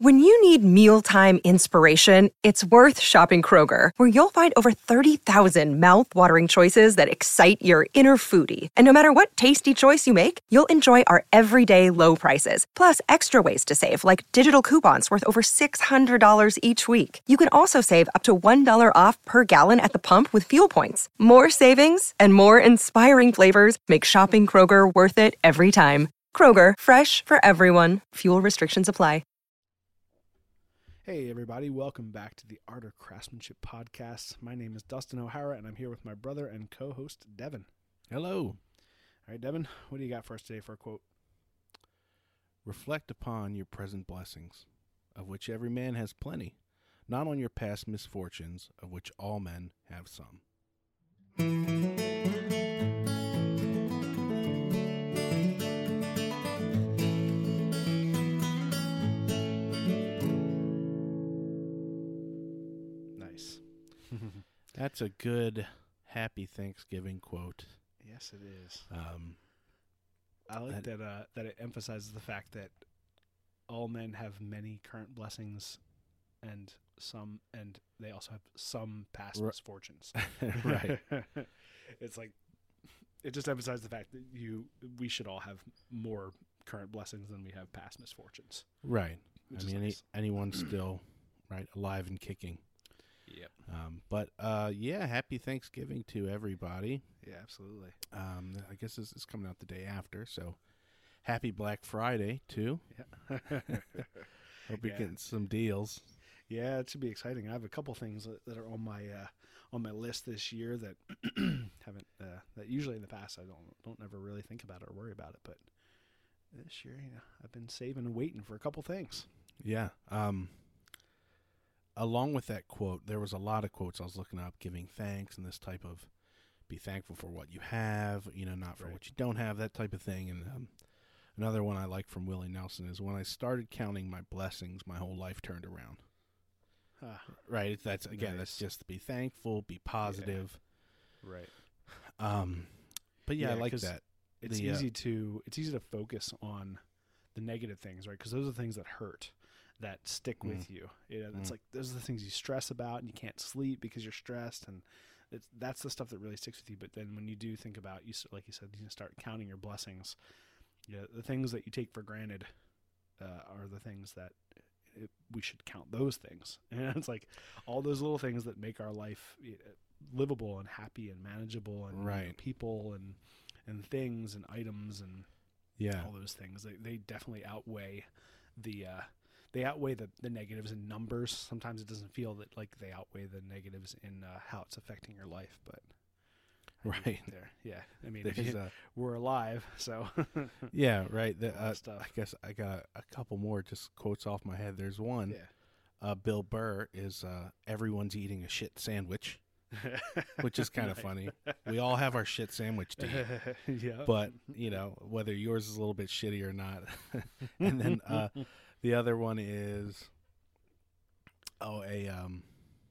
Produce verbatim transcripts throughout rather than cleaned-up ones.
When you need mealtime inspiration, it's worth shopping Kroger, where you'll find over thirty thousand mouth-watering choices that excite your inner foodie. And no matter what tasty choice you make, you'll enjoy our everyday low prices, plus extra ways to save, like digital coupons worth over six hundred dollars each week. You can also save up to one dollar off per gallon at the pump with fuel points. More savings and more inspiring flavors make shopping Kroger worth it every time. Kroger, fresh for everyone. Fuel restrictions apply. Hey everybody, welcome back to the Art of Craftsmanship podcast. My name is Dustin O'Hara and I'm here with my brother and co-host Devin. Hello. All right, Devin, what do you got for us today for a quote? Reflect upon your present blessings, of which every man has plenty, not on your past misfortunes, of which all men have some. Nice. That's a good, happy Thanksgiving quote. Yes, it is. Um, I like that- that uh, that it emphasizes the fact that all men have many current blessings and some, and they also have some past Ri- misfortunes. right. It's like, it just emphasizes the fact that you, we should all have more current blessings than we have past misfortunes. Right. Which I is mean, nice. any, anyone's still, right, alive and kicking. Yep. Um, but, uh, yeah, happy Thanksgiving to everybody. Yeah, absolutely. Um, I guess this is coming out the day after, so happy Black Friday, too. Yeah. Hope you're Yeah. getting some deals. Yeah, it should be exciting. I have a couple things that, that are on my uh, on my list this year that haven't uh, that usually in the past I don't don't ever really think about it or worry about it, but this year, you know, I've been saving and waiting for a couple things. Yeah. Um, along with that quote, there was a lot of quotes I was looking up, giving thanks and this type of be thankful for what you have, you know, not for Right. what you don't have, that type of thing. And um, another one I like from Willie Nelson is when I started counting my blessings, my whole life turned around. Ah, Right. That's again, that's Nice. just be thankful, be positive. right. Um, but yeah, Yeah, I like 'cause that. It's The, uh, easy to it's easy to focus on the negative things, right? Because those are the things that hurt, that stick Mm. with you. You know, it's Mm. like those are the things you stress about, and you can't sleep because you're stressed, and it's, that's the stuff that really sticks with you. But then when you do think about, you s- like you said, you start counting your blessings. You know, the things that you take for granted uh, are the things that it, we should count those things. And it's like all those little things that make our life uh, livable and happy and manageable, and you know, Right. people and and things and items and Yeah. all those things. They they definitely outweigh the uh, they outweigh the, the negatives in numbers. Sometimes it doesn't feel that like they outweigh the negatives in uh, how it's affecting your life, but I think Right. there, yeah. I mean, There's, if you- uh, we're alive, so yeah, right. The, All that uh, stuff. I guess I got a couple more just quotes off my head. There's one. yeah. Uh, Bill Burr is uh, everyone's eating a shit sandwich, which is kind of Nice. funny. We all have our shit sandwich to eat, yeah, but you know whether yours is a little bit shitty or not. And then uh, the other one is oh a um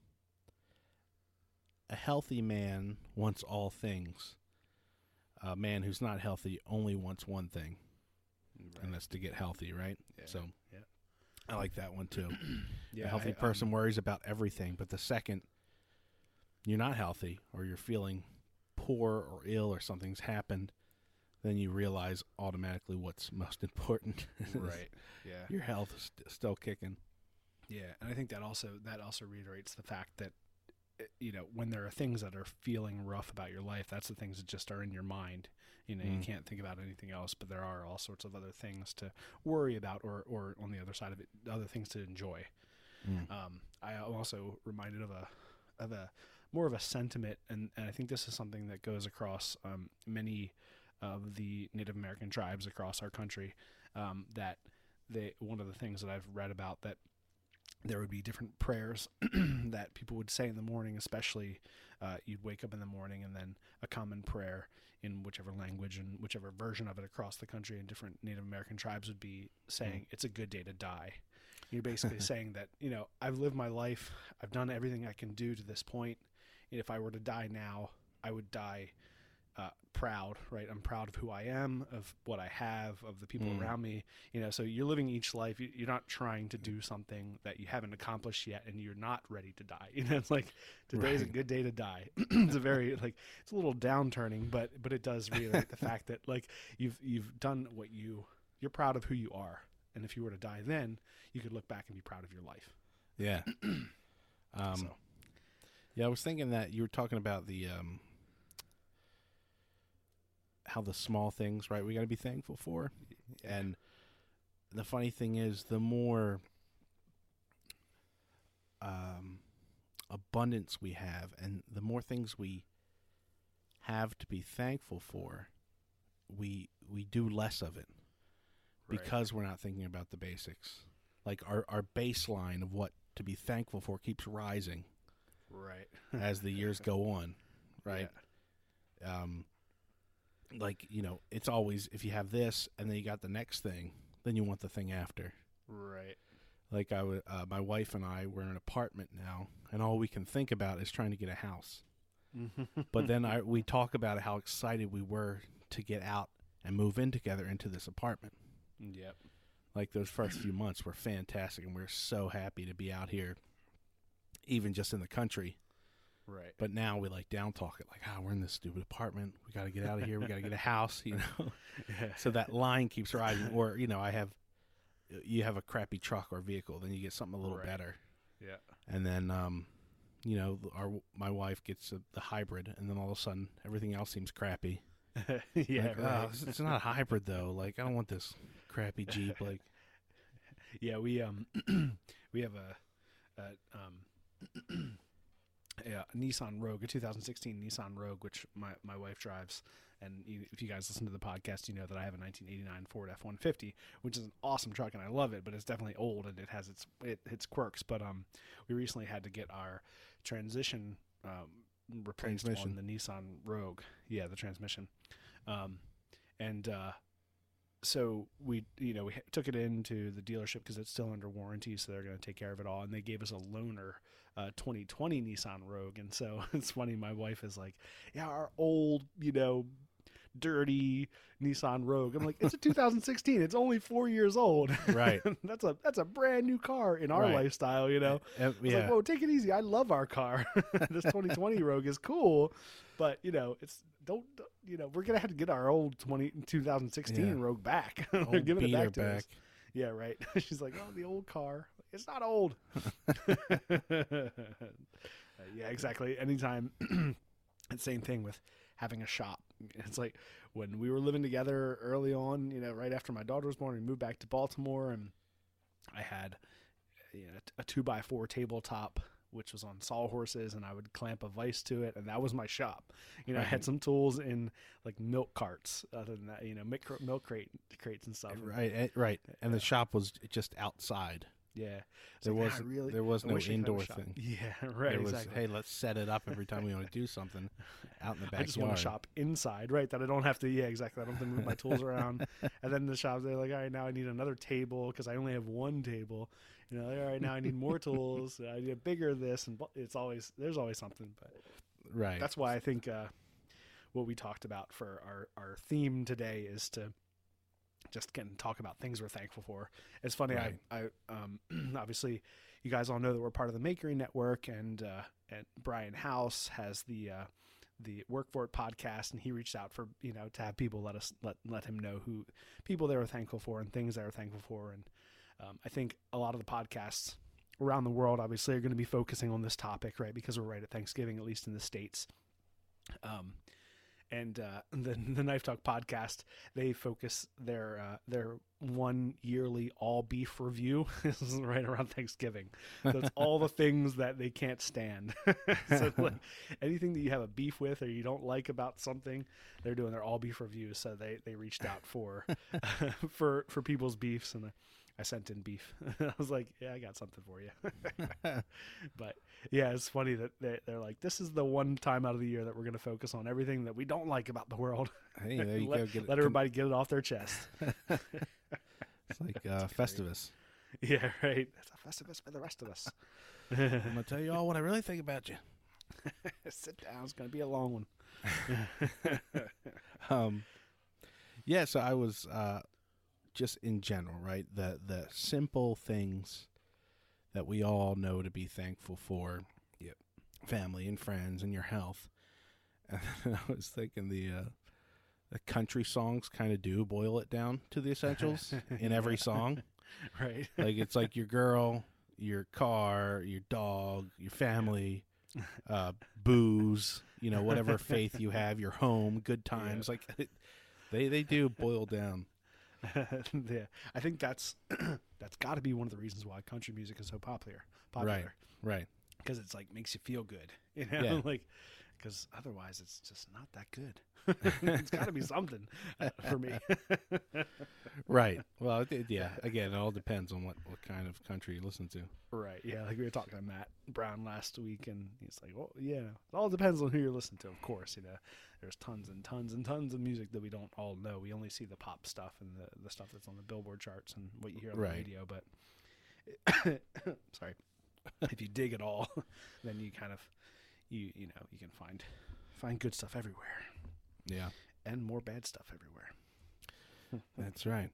a healthy man wants all things. A man who's not healthy only wants one thing, Right. and that's to get healthy, right? Yeah. So yeah, I like that one too. yeah. A healthy I, person um, worries about everything, but the second you're not healthy or you're feeling poor or ill or something's happened, then you realize automatically what's most important. right. Yeah. Your health is st- still kicking. Yeah, and I think that also that also reiterates the fact that uh, you know, when there are things that are feeling rough about your life, that's the things that just are in your mind. You know, you Mm. can't think about anything else, but there are all sorts of other things to worry about, or or on the other side of it, other things to enjoy. Mm. Um, I am also reminded of a of a more of a sentiment, and, and I think this is something that goes across um, many of the Native American tribes across our country. Um, that they one of the things that I've read about, that there would be different prayers that people would say in the morning, especially uh, you'd wake up in the morning, and then a common prayer in whichever language and whichever version of it across the country in different Native American tribes would be saying, "It's a good day to die." You're basically saying that, you know, I've lived my life, I've done everything I can do to this point, and if I were to die now, I would die uh, proud, right? I'm proud of who I am, of what I have, of the people Mm. around me. You know, so you're living each life. You- You're not trying to do something that you haven't accomplished yet, and you're not ready to die. You know, it's like today's a Right. good day to die. It's a very like it's a little downturning, but but it does reiterate the fact that like you've you've done what you you're proud of who you are, and if you were to die then, you could look back and be proud of your life. Yeah. um, So. Yeah, I was thinking that you were talking about the um, how the small things, right? We got to be thankful for, and the funny thing is, the more um, abundance we have, and the more things we have to be thankful for, we we do less of it Right. because we're not thinking about the basics. Like our our baseline of what to be thankful for keeps rising Right. as the years go on, right? Yeah. Um, like, you know, it's always, if you have this and then you got the next thing, then you want the thing after. Right. Like I would, uh, my wife and I, we're in an apartment now, and all we can think about is trying to get a house. But then I, we talk about how excited we were to get out and move in together into this apartment. Yep. Like those first few months were fantastic, and we we're so happy to be out here, even just in the country. Right. But now we like down talk it, like, ah, we're in this stupid apartment. We got to get out of here. We got to get a house, you know. Yeah. So that line keeps rising. Or, you know, I have, you have a crappy truck or vehicle, then you get something a little Right. better. Yeah. And then, um, you know, our my wife gets a, the hybrid, and then all of a sudden everything else seems crappy. Yeah. Like, Right. oh, it's, it's not a hybrid though. Like, I don't want this crappy Jeep. Like, Yeah, we um we have a, a um a Nissan Rogue, a two thousand sixteen Nissan Rogue, which my, my wife drives. And you, if you guys listen to the podcast, you know that I have a nineteen eighty-nine Ford F one fifty, which is an awesome truck, and I love it. But it's definitely old, and it has its it, its quirks. But um, we recently had to get our transmission um replaced Transmission. on the Nissan Rogue. Yeah, the transmission. Um, and uh. So we, you know, we took it into the dealership because it's still under warranty, so they're going to take care of it all. And they gave us a loaner, uh, twenty twenty Nissan Rogue. And so it's funny. My wife is like, "Yeah, our old, you know, dirty Nissan Rogue." I'm like, "It's a two thousand sixteen. It's only four years old. Right. that's a that's a brand new car in our Right. lifestyle, you know." uh, I was yeah, like, "Whoa, take it easy. I love our car. This twenty twenty Rogue is cool, but you know, it's don't, don't you know, we're gonna have to get our old twenty two thousand sixteen Yeah. Rogue back. They're old giving it beater back to us. back. Yeah, right." She's like, "Oh, the old car. It's not old." Uh, yeah, exactly. Anytime. And same thing with having a shop. It's like when we were living together early on, you know, right after my daughter was born, we moved back to Baltimore, and I had, you know, a two by four tabletop, which was on sawhorses, and I would clamp a vise to it, and that was my shop. You know, I had Right. some tools in like milk carts, other than that, you know, milk, milk crate crates and stuff. right, eh, right. And the shop was just outside. Yeah, It's There like, was "Ah, really, there was I no wish I could have a indoor shop." thing. Yeah, right. There was, exactly. hey, let's set it up every time we want to do something out in the backyard. I just want to shop inside, right? That I don't have to. Yeah, exactly. I don't have to move my tools around. And then the shop, they're like, "All right, now I need another table because I only have one table." You know, all right, now I need more tools. I need a bigger this, and bu- it's always there's always something. But Right. that's why I think uh, what we talked about for our our theme today is to just can talk about things we're thankful for. It's funny. Right. I, I um, obviously you guys all know that we're part of the Makery Network, and uh, and Brian House has the uh, the Work For It podcast, and he reached out for you know to have people let us let let him know who people they were thankful for and things they were thankful for. And um, I think a lot of the podcasts around the world obviously are going to be focusing on this topic, right? Because we're right at Thanksgiving, at least in the States. Um, and uh, the the Knife Talk podcast, they focus their uh, their one yearly all beef review is right around Thanksgiving. So it's all the things that they can't stand. So like, anything that you have a beef with or you don't like about something, they're doing their all beef reviews. So they, they reached out for for for people's beefs, and I sent in beef. I was like, yeah, I got something for you. But yeah, it's funny that they, they're like, this is the one time out of the year that we're going to focus on everything that we don't like about the world. Hey, there you let, go. Get it, let everybody get it off their chest. It's like uh, Festivus. Yeah, right. That's a Festivus for the rest of us. I'm gonna tell you all what I really think about you. Sit down. It's going to be a long one. um, yeah, so I was uh, just in general, right? The the simple things that we all know to be thankful for. Yep. Family and friends and your health. And I was thinking the uh, the country songs kind of do boil it down to the essentials in every song. Right. Like it's like your girl, your car, your dog, your family, uh, booze, you know, whatever faith you have, your home, good times. Yeah. Like it, they they do boil down. Yeah, I think that's that's got to be one of the reasons why country music is so popular. Popular, Right, right. Because it's like makes you feel good, you know, Yeah. like because otherwise it's just not that good. It's got to be something uh, for me. Right. Well, it, it- yeah. Again, it all depends on what, what kind of country you listen to. Right? Yeah, like we were talking to Matt Brown last week, and he's like, "Well, yeah, it all depends on who you're listening to, of course. You know, there's tons and tons and tons of music that we don't all know. We only see the pop stuff and the the stuff that's on the Billboard charts and what you hear on Right. the radio. But sorry, if you dig it all, then you kind of you you know you can find find good stuff everywhere Yeah, and more bad stuff everywhere. that's right.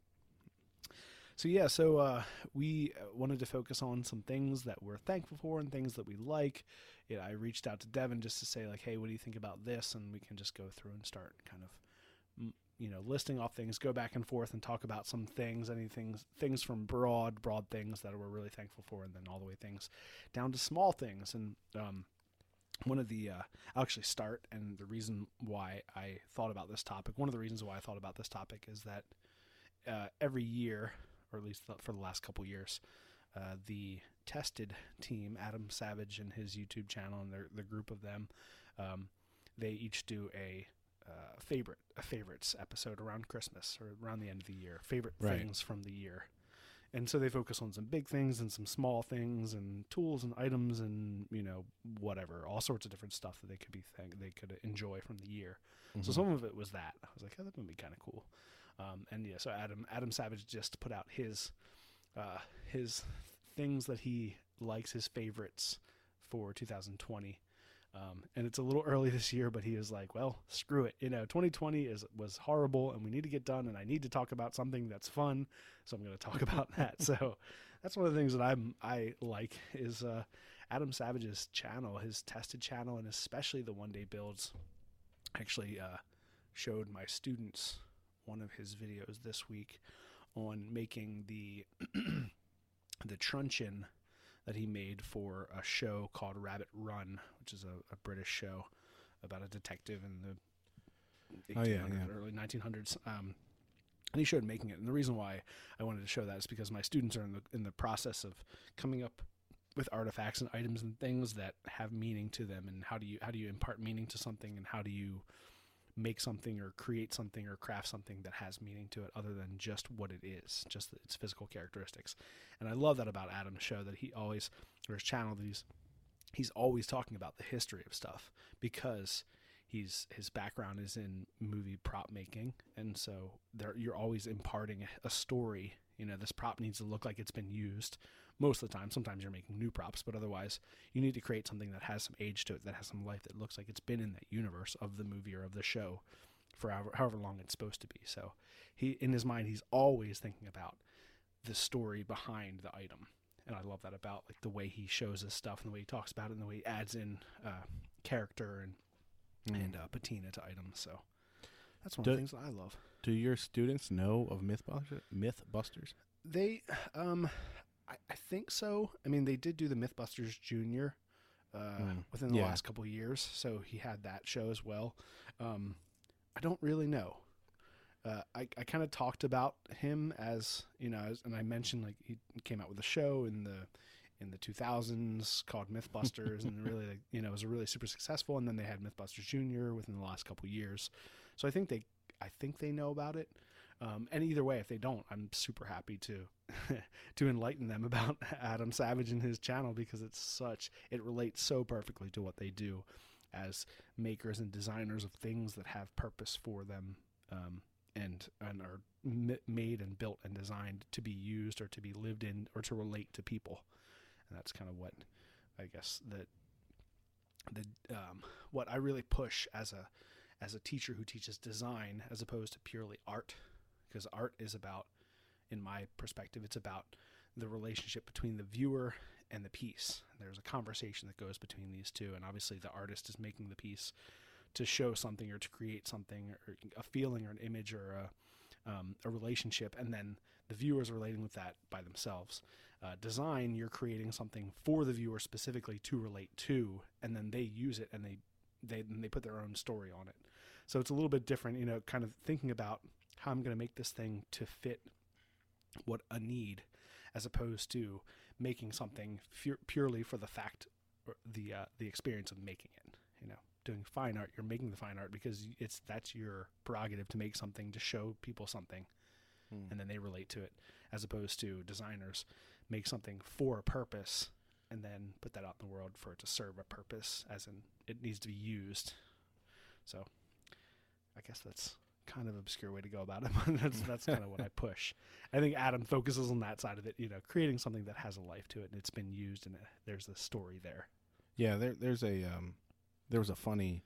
So yeah, so uh, we uh, wanted to focus on some things that we're thankful for and things that we like. Yeah, I reached out to Devin just to say like, hey, what do you think about this? And we can just go through and start kind of, mm, you know, listing off things, go back and forth and talk about some things, anything, things from broad, broad things that we're really thankful for, and then all the way things down to small things. And um, one of the, uh, I'll actually start, and the reason why I thought about this topic, one of the reasons why I thought about this topic is that uh, every year, or at least for the last couple years, uh, the Tested team, Adam Savage and his YouTube channel, and their the group of them, um, they each do a uh, favorite a favorites episode around Christmas or around the end of the year, favorite Right. things from the year. And so they focus on some big things and some small things and tools and items and, you know, whatever, all sorts of different stuff that they could be thank- they could enjoy from the year. So Mhm. some of it was that. I was like, oh, that would be kind of cool. Um, and yeah, so Adam Adam Savage just put out his uh, his things that he likes, his favorites for two thousand twenty. Um, and it's a little early this year, but he was like, well, screw it. You know, twenty twenty is was horrible and we need to get done, and I need to talk about something that's fun. So I'm going to talk about that. So that's one of the things that I'm, I like is uh, Adam Savage's channel, his Tested channel, and especially the One Day Builds. I actually uh, showed my students one of his videos this week on making the the truncheon that he made for a show called Rabbit Run, which is a, a British show about a detective in the Oh, yeah, eighteen hundreds, yeah. early nineteen hundreds. Um, and he showed making it. And the reason why I wanted to show that is because my students are in the in the process of coming up with artifacts and items and things that have meaning to them. And how do you how do you impart meaning to something, and how do you make something or create something or craft something that has meaning to it other than just what it is, just its physical characteristics. And I love that about Adam's show, that he always, or his channel, that he's he's always talking about the history of stuff, because he's his background is in movie prop making, and so there you're always imparting a story. You know, this prop needs to look like it's been used most of the time. Sometimes you're making new props, but otherwise you need to create something that has some age to it, that has some life, that looks like it's been in that universe of the movie or of the show for however, however long it's supposed to be. So he, in his mind, he's always thinking about the story behind the item. And I love that about like the way he shows his stuff and the way he talks about it and the way he adds in uh, character and Mm. and uh, patina to items. So that's one Do- of the things that I love. Do your students know of Mythbusters? Mythbusters? They, um, I, I think so. I mean, they did do the Mythbusters Junior uh, Mm, within the yeah. last couple of years, so he had that show as well. Um, I don't really know. Uh, I, I kind of talked about him as, you know, as, and I mentioned like he came out with a show in the in the two thousands called Mythbusters, and really, like, you know, it was really super successful. And then they had Mythbusters Junior within the last couple of years, so I think they, I think they know about it. Um, and either way, if they don't, I'm super happy to to enlighten them about Adam Savage and his channel, because it's such, it relates so perfectly to what they do as makers and designers of things that have purpose for them, um, and and are m- made and built and designed to be used or to be lived in or to relate to people. And that's kind of what I guess that the um, what I really push as a as a teacher who teaches design as opposed to purely art, because art is about, in my perspective, it's about the relationship between the viewer and the piece. There's a conversation that goes between these two, and obviously the artist is making the piece to show something or to create something or a feeling or an image or a, um, a relationship, and then the viewer is relating with that by themselves. Uh, design, you're creating something for the viewer specifically to relate to, and then they use it and they they and they put their own story on it. So it's a little bit different, you know, kind of thinking about how I'm going to make this thing to fit what a need, as opposed to making something fu- purely for the fact or the uh, the experience of making it. You know, doing fine art, you're making the fine art because it's that's your prerogative to make something to show people something, hmm. and then they relate to it, as opposed to designers make something for a purpose and then put that out in the world for it to serve a purpose, as in it needs to be used. So I guess that's kind of an obscure way to go about it, but that's that's kind of what I push. I think Adam focuses on that side of it, you know, creating something that has a life to it and it's been used and it, there's a story there. Yeah, there there's a um, there was a funny,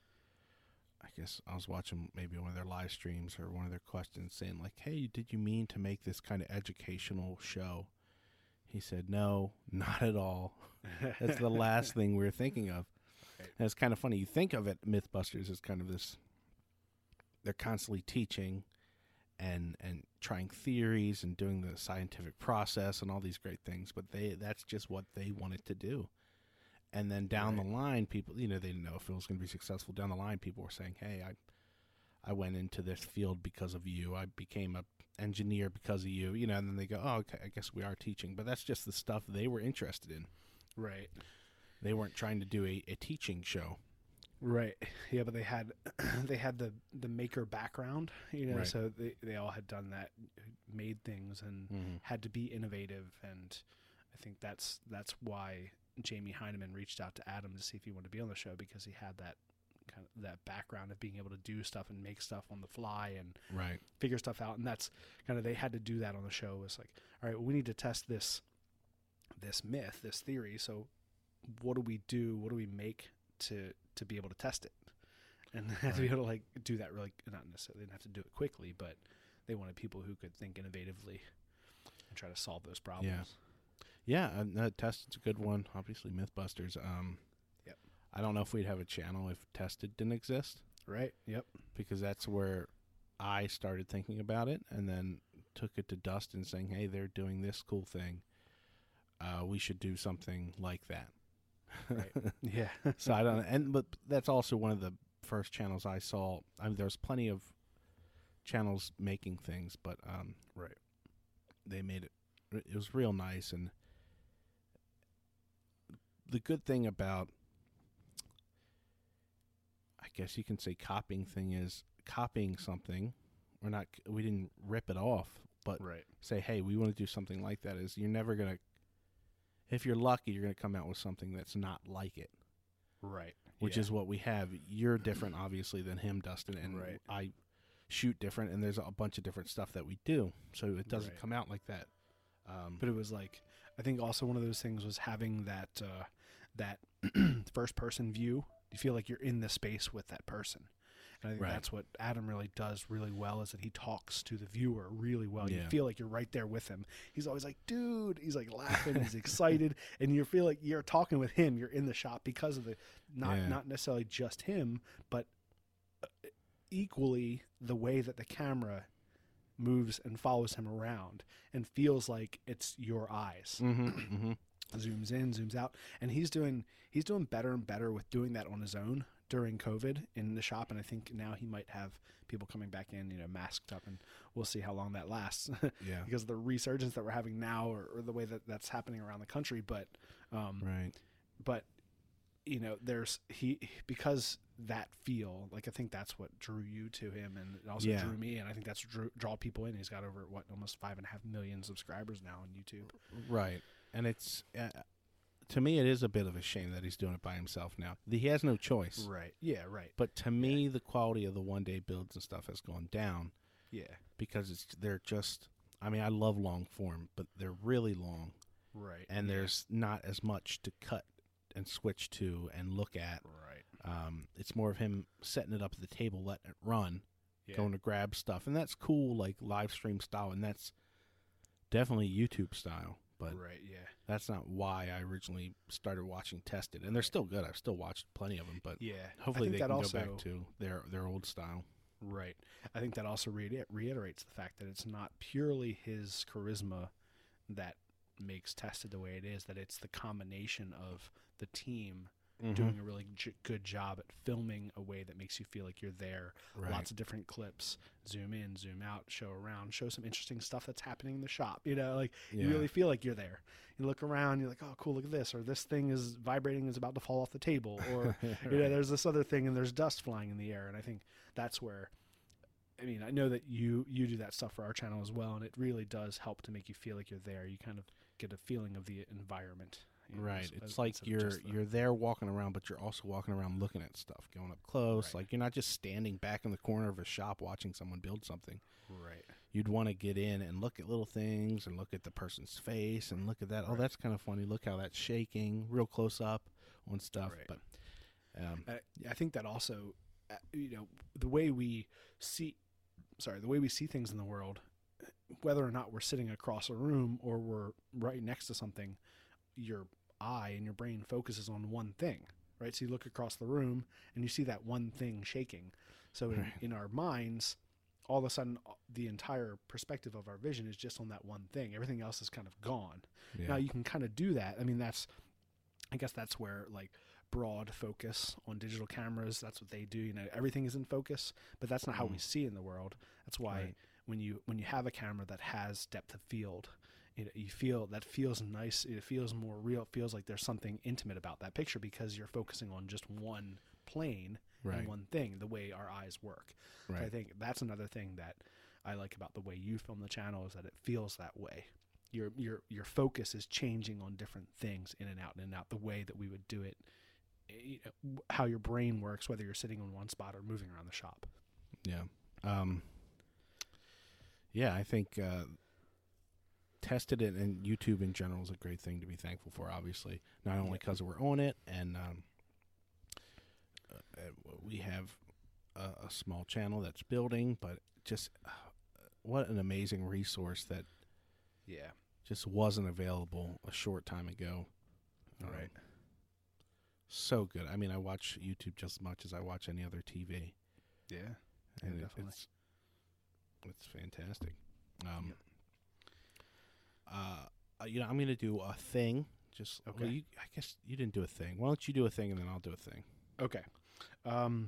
I guess I was watching maybe one of their live streams or one of their questions saying like, hey, did you mean to make this kind of educational show? He said, no, not at all. That's the last thing we were thinking of. Right. And it's kind of funny. You think of it, Mythbusters, as kind of this, they're constantly teaching and and trying theories and doing the scientific process and all these great things, but they that's just what they wanted to do. And then down right. the line, people, you know, they didn't know if it was going to be successful. Down the line, people were saying, hey, I I went into this field because of you. I became a engineer because of you, you know, and then they go, oh, okay, I guess we are teaching. But that's just the stuff they were interested in. Right. They weren't trying to do a, a teaching show. Right. Yeah, but they had they had the, the maker background, you know, right. so they, they all had done that, made things and mm-hmm. had to be innovative. And I think that's that's why Jamie Heineman reached out to Adam to see if he wanted to be on the show, because he had that kind of that background of being able to do stuff and make stuff on the fly and right. figure stuff out. And that's kind of, they had to do that on the show. It was like, all right, well, we need to test this this myth, this theory. So what do we do? What do we make to to be able to test it? And they had right. to be able to like do that really, not necessarily, they didn't have to do it quickly, but they wanted people who could think innovatively and try to solve those problems. Yeah, yeah, and uh, Tested's a good one. Obviously, Mythbusters. Um, yep. I don't know if we'd have a channel if Tested didn't exist. Right. Yep. Because that's where I started thinking about it, and then took it to Dustin, saying, "Hey, they're doing this cool thing. Uh, we should do something like that." Right. Yeah. So I don't, and but that's also one of the first channels I saw. I mean, there's plenty of channels making things, but um, right, they made it. It was real nice, and the good thing about, I guess you can say, copying thing is copying something. We're not. We didn't rip it off, but right. say, hey, we want to do something like that. Is you're never gonna. If you're lucky, you're going to come out with something that's not like it. Right. Which yeah. is what we have. You're different, obviously, than him, Dustin, and right. I shoot different, and there's a bunch of different stuff that we do, so it doesn't right. come out like that. Um, but it was like, I think also one of those things was having that uh, that first-person view. You feel like you're in the space with that person. And I think right. that's what Adam really does really well, is that he talks to the viewer really well. Yeah. You feel like you're right there with him. He's always like, dude, he's like laughing, he's excited, and you feel like you're talking with him. You're in the shop because of the, not, yeah. not necessarily just him, but equally the way that the camera moves and follows him around and feels like it's your eyes. Mm-hmm, mm-hmm. Zooms in, zooms out. And he's doing, he's doing better and better with doing that on his own during COVID in the shop, and I think now he might have people coming back in, you know, masked up, and we'll see how long that lasts. Yeah, because of the resurgence that we're having now, or, or the way that that's happening around the country. But, um, right. But you know, there's he because that feel like I think that's what drew you to him, and it also yeah. drew me, and I think that's what drew draw people in. He's got over what almost five and a half million subscribers now on YouTube. Right, and it's. Uh, To me, it is a bit of a shame that he's doing it by himself now. He has no choice. Right. Yeah, right. But to me, yeah. the quality of the one-day builds and stuff has gone down. Yeah. Because it's they're just, I mean, I love long form, but they're really long. Right. And yeah. there's not as much to cut and switch to and look at. Right. Um, it's more of him setting it up at the table, letting it run, Yeah. going to grab stuff, and that's cool, like live stream style, and that's definitely YouTube style. But right, yeah. that's not why I originally started watching Tested, and they're still good. I've still watched plenty of them, but Yeah. hopefully I think they that can also, go back to their their old style. Right. I think that also reiter- reiterates the fact that it's not purely his charisma that makes Tested the way it is, that it's the combination of the team Mm-hmm. doing a really j- good job at filming a way that makes you feel like you're there. Right. Lots of different clips, zoom in, zoom out, show around, show some interesting stuff that's happening in the shop. You know, like Yeah. you really feel like you're there. You look around, you're like, oh, cool, look at this, or this thing is vibrating, is about to fall off the table, or you know, there's this other thing and there's dust flying in the air. And I think that's where, I mean, I know that you you do that stuff for our channel as well, and it really does help to make you feel like you're there. You kind of get a feeling of the environment. You know, Right. as- It's as- like instead of you're just the- you're there walking around, but you're also walking around looking at stuff, going up close. Right. Like you're not just standing back in the corner of a shop watching someone build something. right. You'd want to get in and look at little things and look at the person's face and look at that. Oh, Right. that's kind of funny. Look how that's shaking, real close up on stuff. Right. But um, I, I think that also, uh, you know, the way we see, sorry, the way we see things in the world, whether or not we're sitting across a room or we're right next to something, your eye and your brain focuses on one thing, right? So you look across the room and you see that one thing shaking. So in, Right. in our minds, all of a sudden, the entire perspective of our vision is just on that one thing. Everything else is kind of gone. yeah. Now you can kind of do that. I mean, that's, I guess that's where like broad focus on digital cameras, that's what they do. You know, everything is in focus, but that's not how we Mm. see in the world. That's why Right. when you when you have a camera that has depth of field, you know, you feel that feels nice. It feels more real. It feels like there's something intimate about that picture because you're focusing on just one plane Right. and one thing. The way our eyes work. So I Right. think that's another thing that I like about the way you film the channel is that it feels that way. Your your your focus is changing on different things in and out and in and out the way that we would do it. You know, how your brain works, whether you're sitting in one spot or moving around the shop. Yeah. Um, yeah, I think uh, Tested it, and YouTube in general is a great thing to be thankful for, obviously. Not only because we're on it, and um, uh, we have a, a small channel that's building, but just uh, what an amazing resource that Yeah. just wasn't available a short time ago. Um, Right. So good. I mean, I watch YouTube just as much as I watch any other T V. Yeah. And Yeah, it, definitely. it's it's fantastic. Um, Yep. uh, you know, I'm gonna do a thing. Just Okay. well, you, I guess you didn't do a thing. Why don't you do a thing and then I'll do a thing? Okay. Um,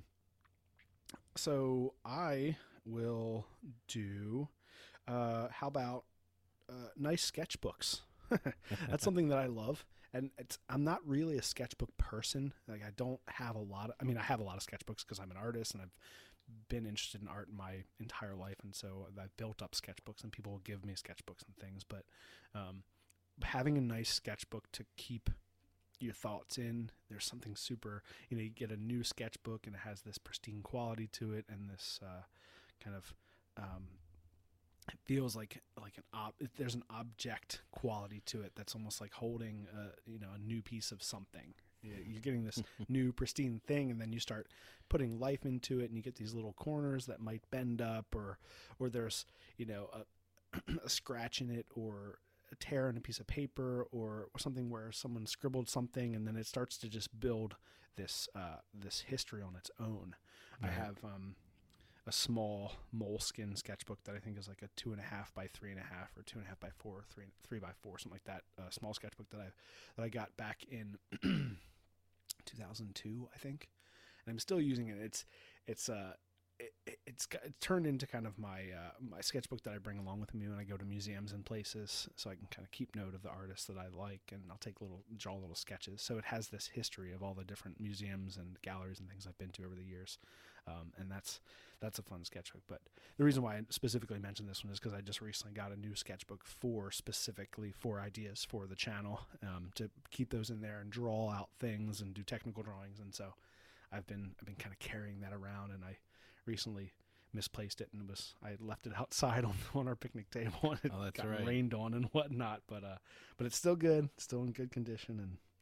so I will do, uh, how about uh, nice sketchbooks? That's something that I love. And it's, I'm not really a sketchbook person. Like I don't have a lot of, I mean, I have a lot of sketchbooks because I'm an artist and I've been interested in art my entire life. And so I've built up sketchbooks and people will give me sketchbooks and things. But um, having a nice sketchbook to keep your thoughts in, there's something super, you know, you get a new sketchbook and it has this pristine quality to it and this uh, kind of, um, it feels like like an ob- there's an object quality to it that's almost like holding a, you know, a new piece of something. You're getting this new pristine thing, and then you start putting life into it, and you get these little corners that might bend up, or or there's, you know, a, a scratch in it, or a tear in a piece of paper, or, or something where someone scribbled something, and then it starts to just build this uh, this history on its own. Right. I have um, a small Moleskine sketchbook that I think is like a two and a half by three and a half, or two and a half by four, or three three by four, something like that. A small sketchbook that I that I got back in two thousand two, I think, and I'm still using it. It's it's uh it, it, it's got, it's turned into kind of my uh, my sketchbook that I bring along with me when I go to museums and places, so I can kind of keep note of the artists that I like, and I'll take little draw little sketches. So it has this history of all the different museums and galleries and things I've been to over the years, um, and that's that's a fun sketchbook. But the reason why I specifically mentioned this one is because I just recently got a new sketchbook for specifically for ideas for the channel, um, to keep those in there and draw out things and do technical drawings. And so I've been I've been kind of carrying that around, and I recently misplaced it, and it was I had left it outside on on our picnic table, and it Oh, that's got right. rained on and whatnot. But uh, but it's still good, still in good condition, and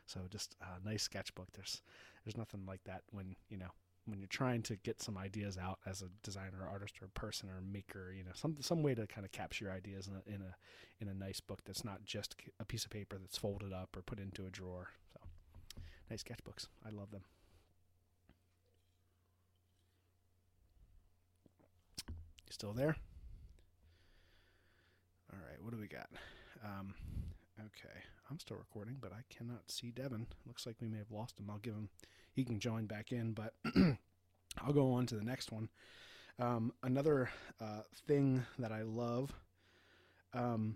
So just a nice sketchbook. There's there's nothing like that when, you know, when you're trying to get some ideas out as a designer or artist or person or maker, you know, some some way to kind of capture your ideas in a in a in a nice book that's not just a piece of paper that's folded up or put into a drawer. So nice sketchbooks. I love them. You still there? All right, what do we got? Um, okay, I'm still recording, but I cannot see Devin. Looks like we may have lost him. I'll give him, he can join back in, but I'll go on to the next one. Um, another uh, thing that I love um,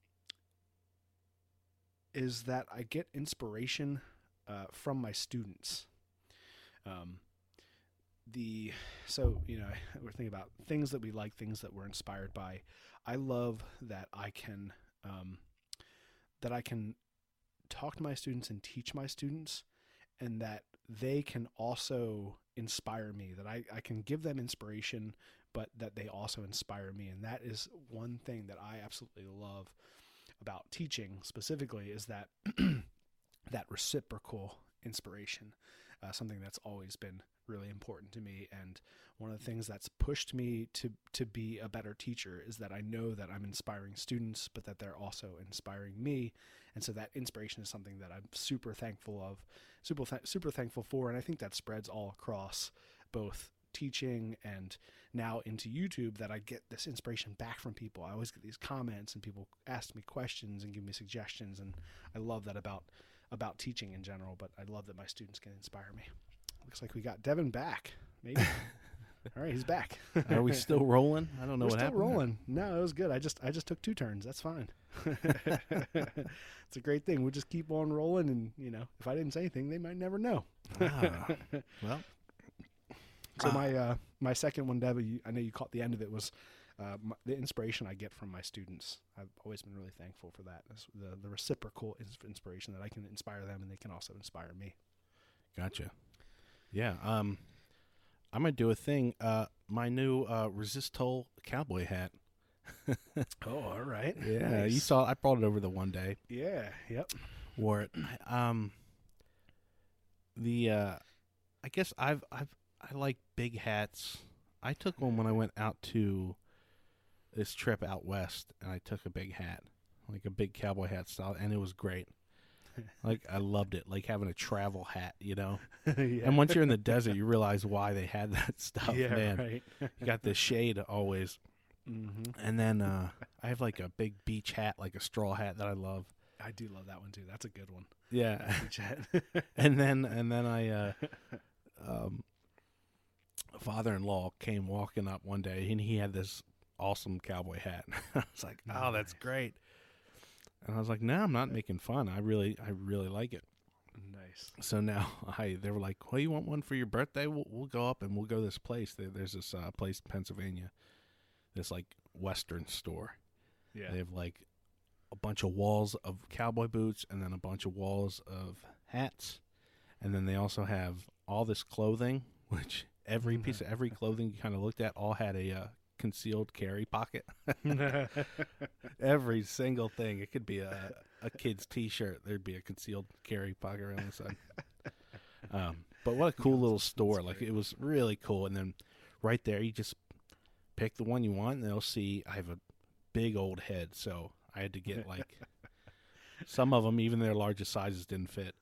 is that I get inspiration uh, from my students. Um, the so you know we're thinking about things that we like, things that we're inspired by. I love that I can um, that I can talk to my students and teach my students, and that they can also inspire me, that I, I can give them inspiration, but that they also inspire me. And that is one thing that I absolutely love about teaching specifically, is that that reciprocal inspiration, uh, something that's always been really important to me. And one of the things that's pushed me to to be a better teacher is that I know that I'm inspiring students, but that they're also inspiring me. And so that inspiration is something that I'm super thankful of, super th- super thankful for. And I think that spreads all across both teaching and now into YouTube, that I get this inspiration back from people. I always get these comments and people ask me questions and give me suggestions. And I love that about about teaching in general, but I love that my students can inspire me. Looks like we got Devin back. Maybe. All right, he's back. Are we still rolling? I don't know We're what still happened. rolling. There. No, it was good. I just I just took two turns. That's fine. It's a great thing. We'll just keep on rolling, and you know, if I didn't say anything, they might never know. Ah, well, so ah. my uh, my second one, Devin, you, I know you caught the end of it, was uh, my, the inspiration I get from my students. I've always been really thankful for that. It's the the reciprocal inspiration, that I can inspire them and they can also inspire me. Gotcha. Yeah, um, I'm gonna do a thing. Uh, my new uh, Resistol cowboy hat. Oh, all right. Yeah, Nice. you saw. I brought it over the one day. Yeah. Yep. Wore it. Um, the uh, I guess I've I've I like big hats. I took one when I went out to this trip out west, and I took a big hat, like a big cowboy hat style, and it was great. Like, I loved it, like having a travel hat, you know. Yeah. And once you're in the desert, you realize why they had that stuff. Yeah, Man, right. you got the shade always. Mm-hmm. And then uh, I have like a big beach hat, like a straw hat that I love. I do love that one too. That's a good one. Yeah. Beach hat. and then and then I, uh, um, father-in-law came walking up one day, and he had this awesome cowboy hat. I was like, oh, that's great. And I was like, no, I'm not making fun. I really, I really like it. Nice. So now I, they were like, well, you want one for your birthday? We'll, we'll go up and we'll go to this place. There, there's this uh, place in Pennsylvania, this like Western store. Yeah. They have like a bunch of walls of cowboy boots, and then a bunch of walls of hats. And then they also have all this clothing, which every piece of every clothing you kind of looked at all had a uh, concealed carry pocket. Every single thing. It could be a, a kid's T-shirt. There'd be a concealed carry pocket around the side. Um, but what a cool little store. Like, it was really cool. And then right there, you just pick the one you want, and they'll see I have a big old head, so I had to get, like, some of them, even their largest sizes, didn't fit.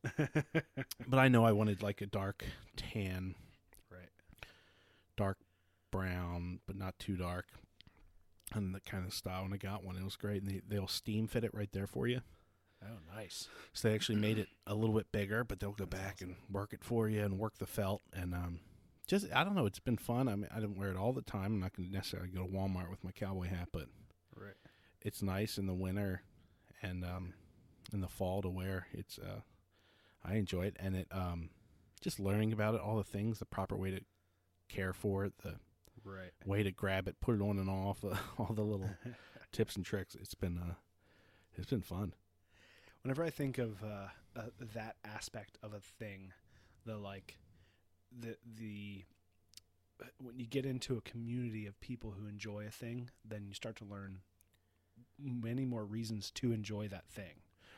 But I know I wanted, like, a dark tan. Right. Dark brown, but not too dark, and the kind of style. And I got one. It was great, and they, they'll steam fit it right there for you. Oh, nice. So they actually made it a little bit bigger, but they'll go That's back awesome. and work it for you and work the felt. And um, just, I don't know, it's been fun. I mean, I didn't wear it all the time. I'm not going to necessarily go to Walmart with my cowboy hat, but Right. it's nice in the winter and um, in the fall to wear. It's uh, I enjoy it, and it um, just learning about it, all the things, the proper way to care for it, the Right. way to grab it, put it on and off, uh, all the little tips and tricks. It's been uh, it's been fun. Whenever I think of uh, uh, that aspect of a thing, the like, the the when you get into a community of people who enjoy a thing, then you start to learn many more reasons to enjoy that thing.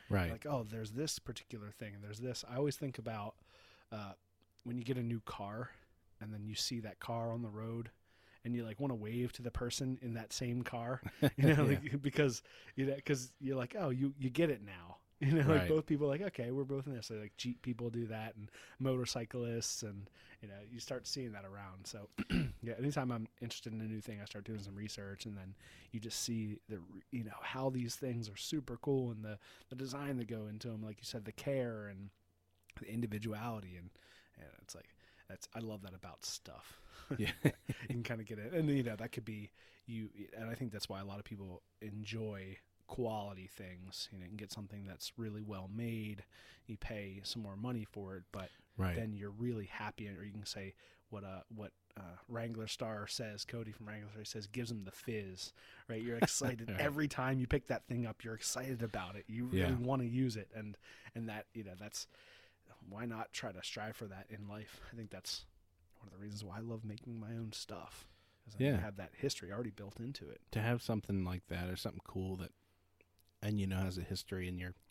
Right. Like, oh, there's this particular thing, and there's this. I always think about uh, when you get a new car, and then you see that car on the road, and you like want to wave to the person in that same car, you know, Yeah. like, because you know, because you're like, oh, you you get it now. You know, Right. like both people are like, okay, we're both in this. So like Jeep people do that, and motorcyclists, and you know, you start seeing that around. So yeah, anytime I'm interested in a new thing, I start doing some research, and then you just see the you know how these things are super cool, and the the design that go into them, like you said, the care and the individuality, and and it's like that's I love that about stuff. Yeah. You can kind of get it, and you know that could be you, and I think that's why a lot of people enjoy quality things. You know, you can get something that's really well made, you pay some more money for it, but Right. then you're really happy. Or you can say what uh what uh, Wrangler Star says, Cody from Wrangler Star says, gives them the fizz, right? You're excited Right. every time you pick that thing up. You're excited about it. You really Yeah. want to use it, and and that you know that's why not try to strive for that in life. I think that's one of the reasons why I love making my own stuff. Because I Yeah. have that history already built into it. To have something like that or something cool that, and you know, has a history in your,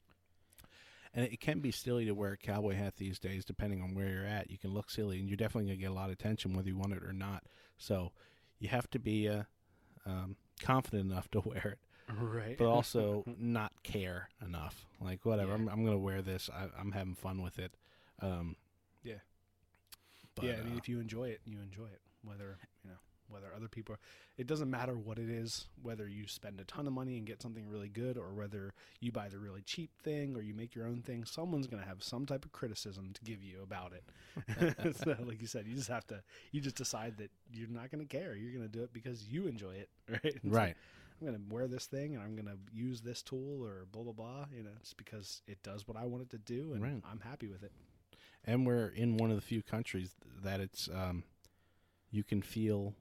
and it can be silly to wear a cowboy hat these days, depending on where you're at. You can look silly, and you're definitely going to get a lot of attention whether you want it or not. So you have to be uh, um, confident enough to wear it, Right. but also not care enough. Like, whatever, Yeah. I'm, I'm going to wear this. I, I'm having fun with it. Um, Yeah. but, yeah, I mean, uh, if you enjoy it, you enjoy it. Whether you know, whether other people, are, it doesn't matter what it is. Whether you spend a ton of money and get something really good, or whether you buy the really cheap thing, or you make your own thing, someone's gonna have some type of criticism to give you about it. So, like you said, you just have to, you just decide that you're not gonna care. You're gonna do it because you enjoy it, right? It's right. like, I'm gonna wear this thing, and I'm gonna use this tool, or blah blah blah. You know, it's because it does what I want it to do, and Right. I'm happy with it. And we're in one of the few countries that it's um, you can feel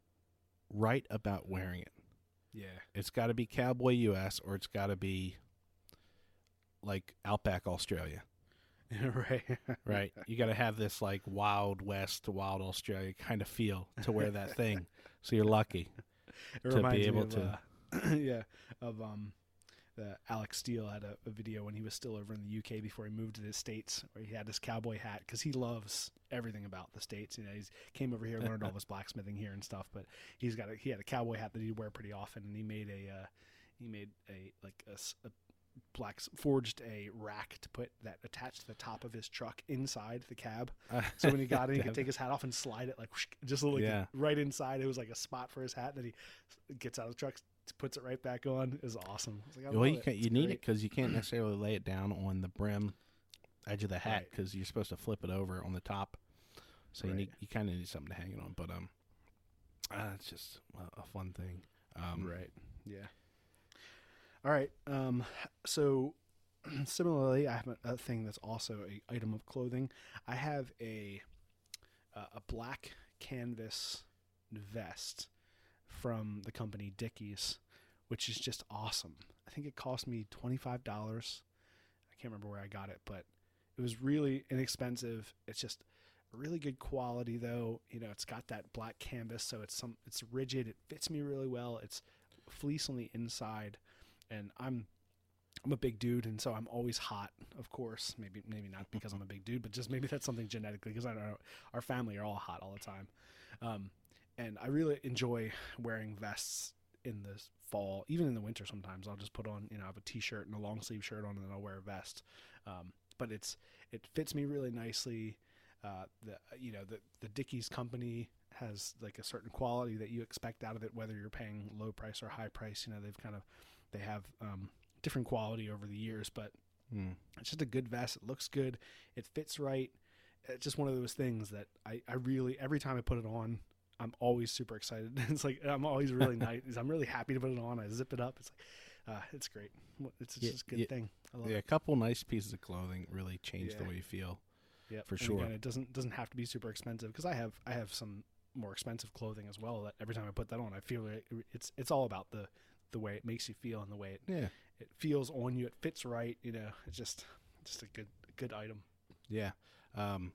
right about wearing it. Yeah. It's got to be Cowboy U S or it's got to be like Outback Australia, Right. right? You got to have this like Wild West, Wild Australia kind of feel to wear that thing. So you're lucky. It to reminds be able me of, to- uh, yeah, of um, the Alex Steele had a, a video when he was still over in the U K before he moved to the States, where he had his cowboy hat because he loves everything about the States. You know, he's came over here, learned all this blacksmithing here and stuff, but he's got a, he had a cowboy hat that he'd wear pretty often, and he made a uh, he made a like a, s- a black forged a rack to put that attached to the top of his truck inside the cab. So when he got in, he could take his hat off and slide it like whoosh, just like Yeah. right inside. It was like a spot for his hat. Then he gets out of the truck, puts it right back on. It was awesome. I was like, I well, love you it. can, you It's need great. it because you can't necessarily lay it down on the brim edge of the hat Right. because you're supposed to flip it over on the top. So you Right. need you kind of need something to hang it on. But um, uh, it's just a, a fun thing. Um, Right. Yeah. All right. Um, so similarly, I have a, a thing that's also a item of clothing. I have a uh, a black canvas vest from the company Dickies, which is just awesome. I think it cost me twenty-five dollars. I can't remember where I got it, but it was really inexpensive. It's just really good quality though. You know, it's got that black canvas, so it's some it's rigid. It fits me really well. It's fleece on the inside, and I'm I'm a big dude, and so I'm always hot, of course. Maybe maybe not because I'm a big dude, but just maybe that's something genetically, because I know our family are all hot all the time. Um, and I really enjoy wearing vests in the fall, even in the winter. Sometimes I'll just put on, you know, I have a t-shirt and a long sleeve shirt on, and then I'll wear a vest. Um, but it's it fits me really nicely. Uh, the you know the the Dickies company has like a certain quality that you expect out of it, whether you're paying low price or high price. You know, they've kind of they have um, different quality over the years, but mm. it's just a good vest. It looks good. It fits right. It's just one of those things that I, I really, every time I put it on, I'm always super excited. It's like, I'm always really nice. I'm really happy to put it on. I zip it up. It's like, uh, it's great. It's Yeah, just a good yeah, thing. I love Yeah, a it. couple nice pieces of clothing really change the Yeah. way you feel. Yeah, for and sure. Again, it doesn't, doesn't have to be super expensive, because I have, I have some more expensive clothing as well that every time I put that on, I feel it, it's, it's all about the, the way it makes you feel and the way it, Yeah, it feels on you. It fits right. You know, it's just, just a good, good item. yeah. Um,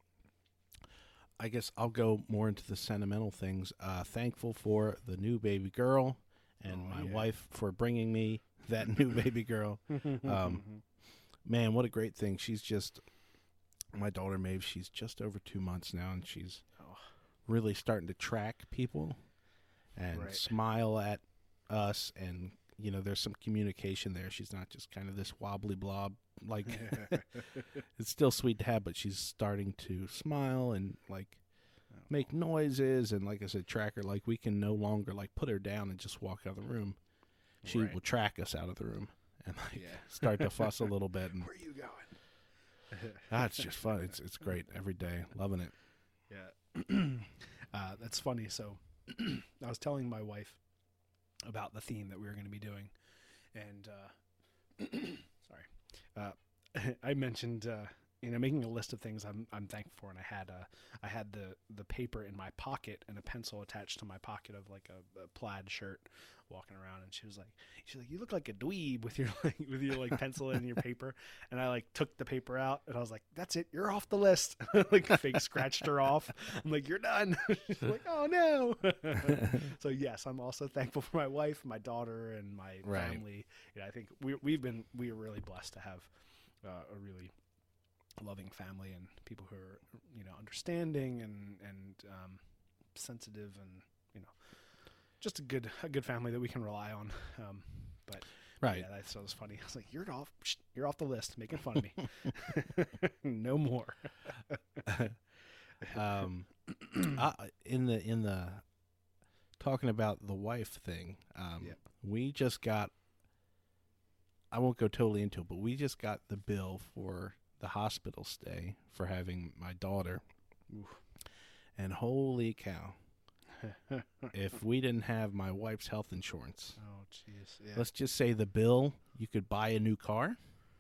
I guess I'll go more into the sentimental things. Uh, thankful for the new baby girl and Oh, my yeah. wife for bringing me that new baby girl. Um, man, what a great thing. She's just, my daughter Maeve, she's just over two months now, and she's Oh. really starting to track people and Right. smile at us. And, you know, there's some communication there. She's not just kind of this wobbly blob. Like, it's still sweet to have, but she's starting to smile and, like, make noises. And, like I said, track her. Like, we can no longer, like, put her down and just walk out of the room. She Right. will track us out of the room and, like, Yeah. start to fuss a little bit. And Where are you going? that's just fun. It's it's great every day. Loving it. Yeah. uh, that's funny. So I was telling my wife about the theme that we were going to be doing. And, uh, sorry, uh, I mentioned, uh, you know, making a list of things I'm I'm thankful for, and I had uh, I had the, the paper in my pocket and a pencil attached to my pocket of like a, a plaid shirt, walking around, and she was like, she's like, you look like a dweeb with your like, with your like pencil and your paper, and I like took the paper out, and I was like, that's it, you're off the list. Like fake scratched her off. I'm like, you're done. She's like, oh no. So yes, I'm also thankful for my wife, my daughter, and my Right. family. You know, I think we we've been we are really blessed to have uh, a really loving family and people who are, you know, understanding and and um, sensitive, and you know, just a good a good family that we can rely on. Um, but Right. yeah, that's so was funny. I was like, you're off, psh, you're off the list, making fun of me. No more. um, I, in the in the talking about the wife thing, um, Yep. we just got. I won't go totally into it, but we just got the bill for the hospital stay for having my daughter, Oof. and holy cow! If we didn't have my wife's health insurance, Oh, jeez. Yeah. let's just say the bill, you could buy a new car,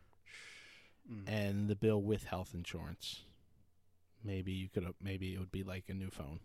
Mm. and the bill with health insurance, maybe you could, maybe it would be like a new phone.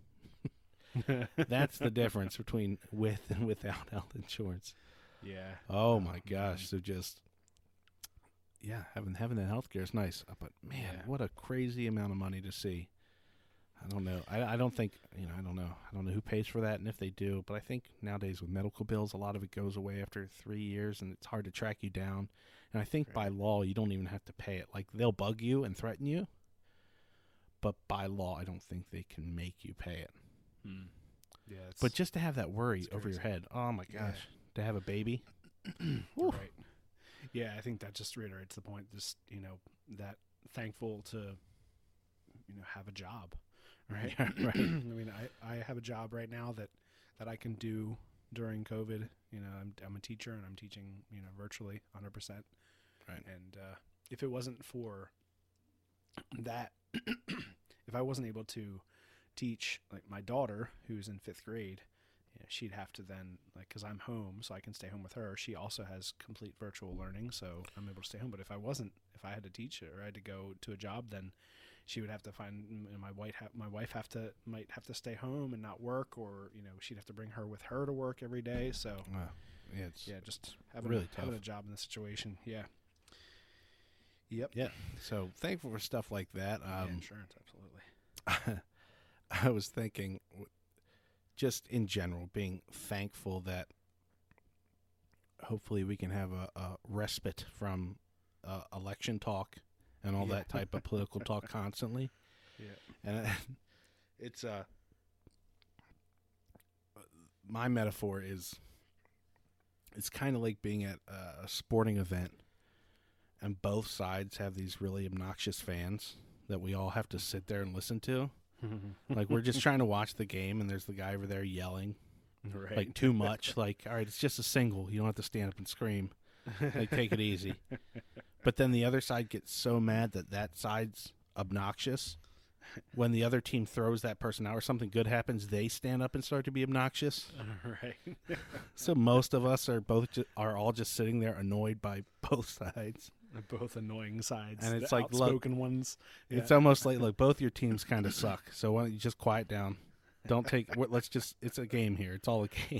That's the difference between with and without health insurance. Yeah. Oh my man. gosh! So just, yeah, having having that healthcare is nice, uh, but man, Yeah. what a crazy amount of money to see. I don't know. I, I don't think you know. I don't know. I don't know who pays for that, and if they do. But I think nowadays with medical bills, a lot of it goes away after three years, and it's hard to track you down. And I think by law, you don't even have to pay it. Like they'll bug you and threaten you, but by law, I don't think they can make you pay it. Mm. Yeah. It's, But just to have that worry it's over your crazy. head, oh my gosh, Yeah. to have a baby. right. Yeah, I think that just reiterates the point. Just, you know, that thankful to, you know, have a job, right? Yeah, right. I mean, I, I have a job right now that, that I can do during COVID. You know, I'm I'm a teacher and I'm teaching, you know, virtually one hundred percent. Right. And uh, if it wasn't for that, if I wasn't able to teach like my daughter who's in fifth grade, you know, she'd have to then, like, because I'm home, so I can stay home with her. She also has complete virtual learning, so I'm able to stay home. But if I wasn't, if I had to teach her or I had to go to a job, then she would have to find, and my wife, ha- my wife have to might have to stay home and not work, or you know, she'd have to bring her with her to work every day. So Wow. Yeah, it's yeah, just having really having tough. a job in this situation. Yeah. Yep. yeah. So thankful for stuff like that. Yeah, Um, insurance, absolutely. I was thinking, w- just in general, being thankful that hopefully we can have a, a respite from uh, election talk and all Yeah. that type of political talk constantly. Yeah. And uh, it's uh, my metaphor is it's kind of like being at a sporting event and both sides have these really obnoxious fans that we all have to sit there and listen to. Like we're just trying to watch the game and there's the guy over there yelling right. like too much. Like, all right, it's just a single. You don't have to stand up and scream. Like, take it easy. But then the other side gets so mad that that side's obnoxious. When the other team throws that person out or something good happens, they stand up and start to be obnoxious. right. So most of us are both ju- are all just sitting there annoyed by both sides. Both annoying sides, And it's the like, look, outspoken ones. Yeah. It's almost like, look, both your teams kind of suck. So why don't you just quiet down? Don't take. w- Let's just. It's a game here. It's all a game.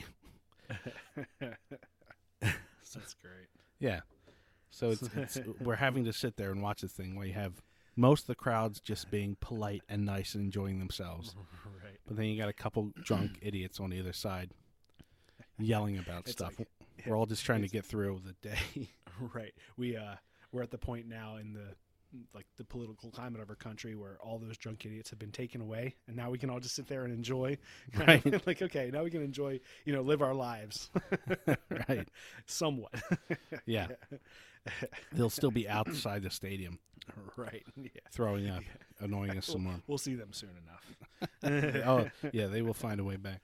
That's great. Yeah. So it's, it's we're having to sit there and watch this thing where you have most of the crowds just being polite and nice and enjoying themselves, Right. but then you got a couple drunk idiots on the other side yelling about It's stuff. like, we're all just trying to get through the day. Right. We uh we're at the point now in the like the political climate of our country where all those drunk idiots have been taken away, and now we can all just sit there and enjoy. Right. Like, okay, now we can enjoy, you know, live our lives. Right. Somewhat. Yeah. They'll still be outside the stadium. Right. Yeah. Throwing up, annoying us some more. We'll see them soon enough. Oh, yeah, they will find a way back.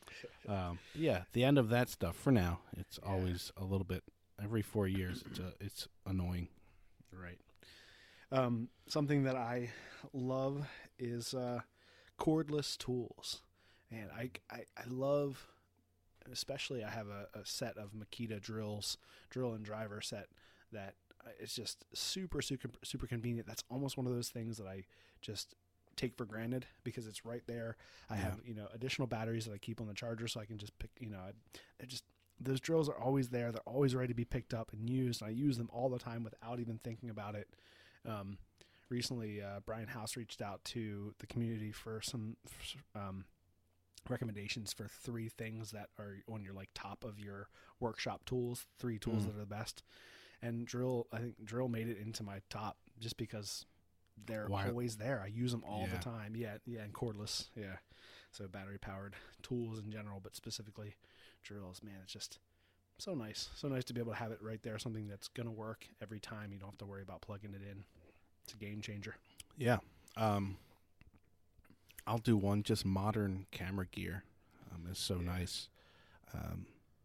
Um, yeah, the end of that stuff for now. It's Yeah. always a little bit every four years. It's uh, it's annoying. Right. Um, something that I love is uh, cordless tools, and I, I I love, especially I have a, a set of Makita drills, drill and driver set that it's just super super super convenient. That's almost one of those things that I just take for granted because it's right there. I Yeah. have, you know, additional batteries that I keep on the charger so I can just pick, you know, I, I just, those drills are always there. They're always ready to be picked up and used. And I use them all the time without even thinking about it. Um, recently, uh, Brian House reached out to the community for some, um, recommendations for three things that are on your like top of your workshop tools, three tools Mm. that are the best. And drill, I think drill made it into my top just because they're Wire- always there. I use them all Yeah. the time. Yeah, yeah, and cordless. Yeah, so battery powered tools in general, but specifically drills. Man, it's just so nice. So nice to be able to have it right there. Something that's gonna work every time. You don't have to worry about plugging it in. It's a game changer. Yeah. Um, I'll do one. Just modern camera gear. Um, is so Yeah. nice. Um,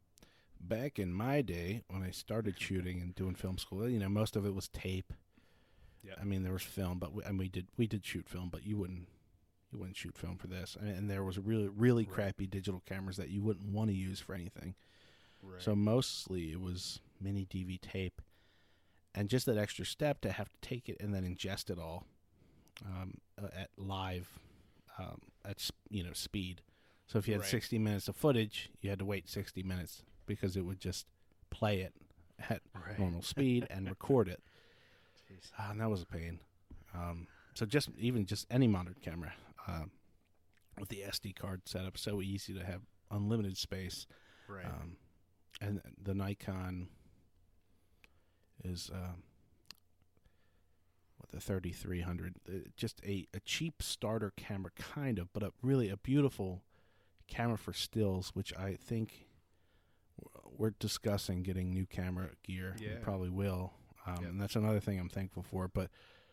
back in my day when I started shooting and doing film school, you know, most of it was tape. Yeah. I mean, there was film, but we, and we did we did shoot film, but you wouldn't you wouldn't shoot film for this. And, and there was really really Right. crappy digital cameras that you wouldn't want to use for anything. Right. So mostly it was mini D V tape, and just that extra step to have to take it and then ingest it all um, uh, at live um, at s- you know speed. So if you had Right. sixty minutes of footage, you had to wait sixty minutes because it would just play it at Right. normal speed and record it. Jeez. Ah, and that was a pain. Um, so just even just any modern camera um, with the S D card setup, so easy to have unlimited space. Right. Um, and the Nikon is um, what the thirty-three hundred, uh, just a, a cheap starter camera, kind of, but a really a beautiful camera for stills, which I think w- we're discussing getting new camera gear. We Yeah. probably will. Um, Yep. And that's another thing I'm thankful for. But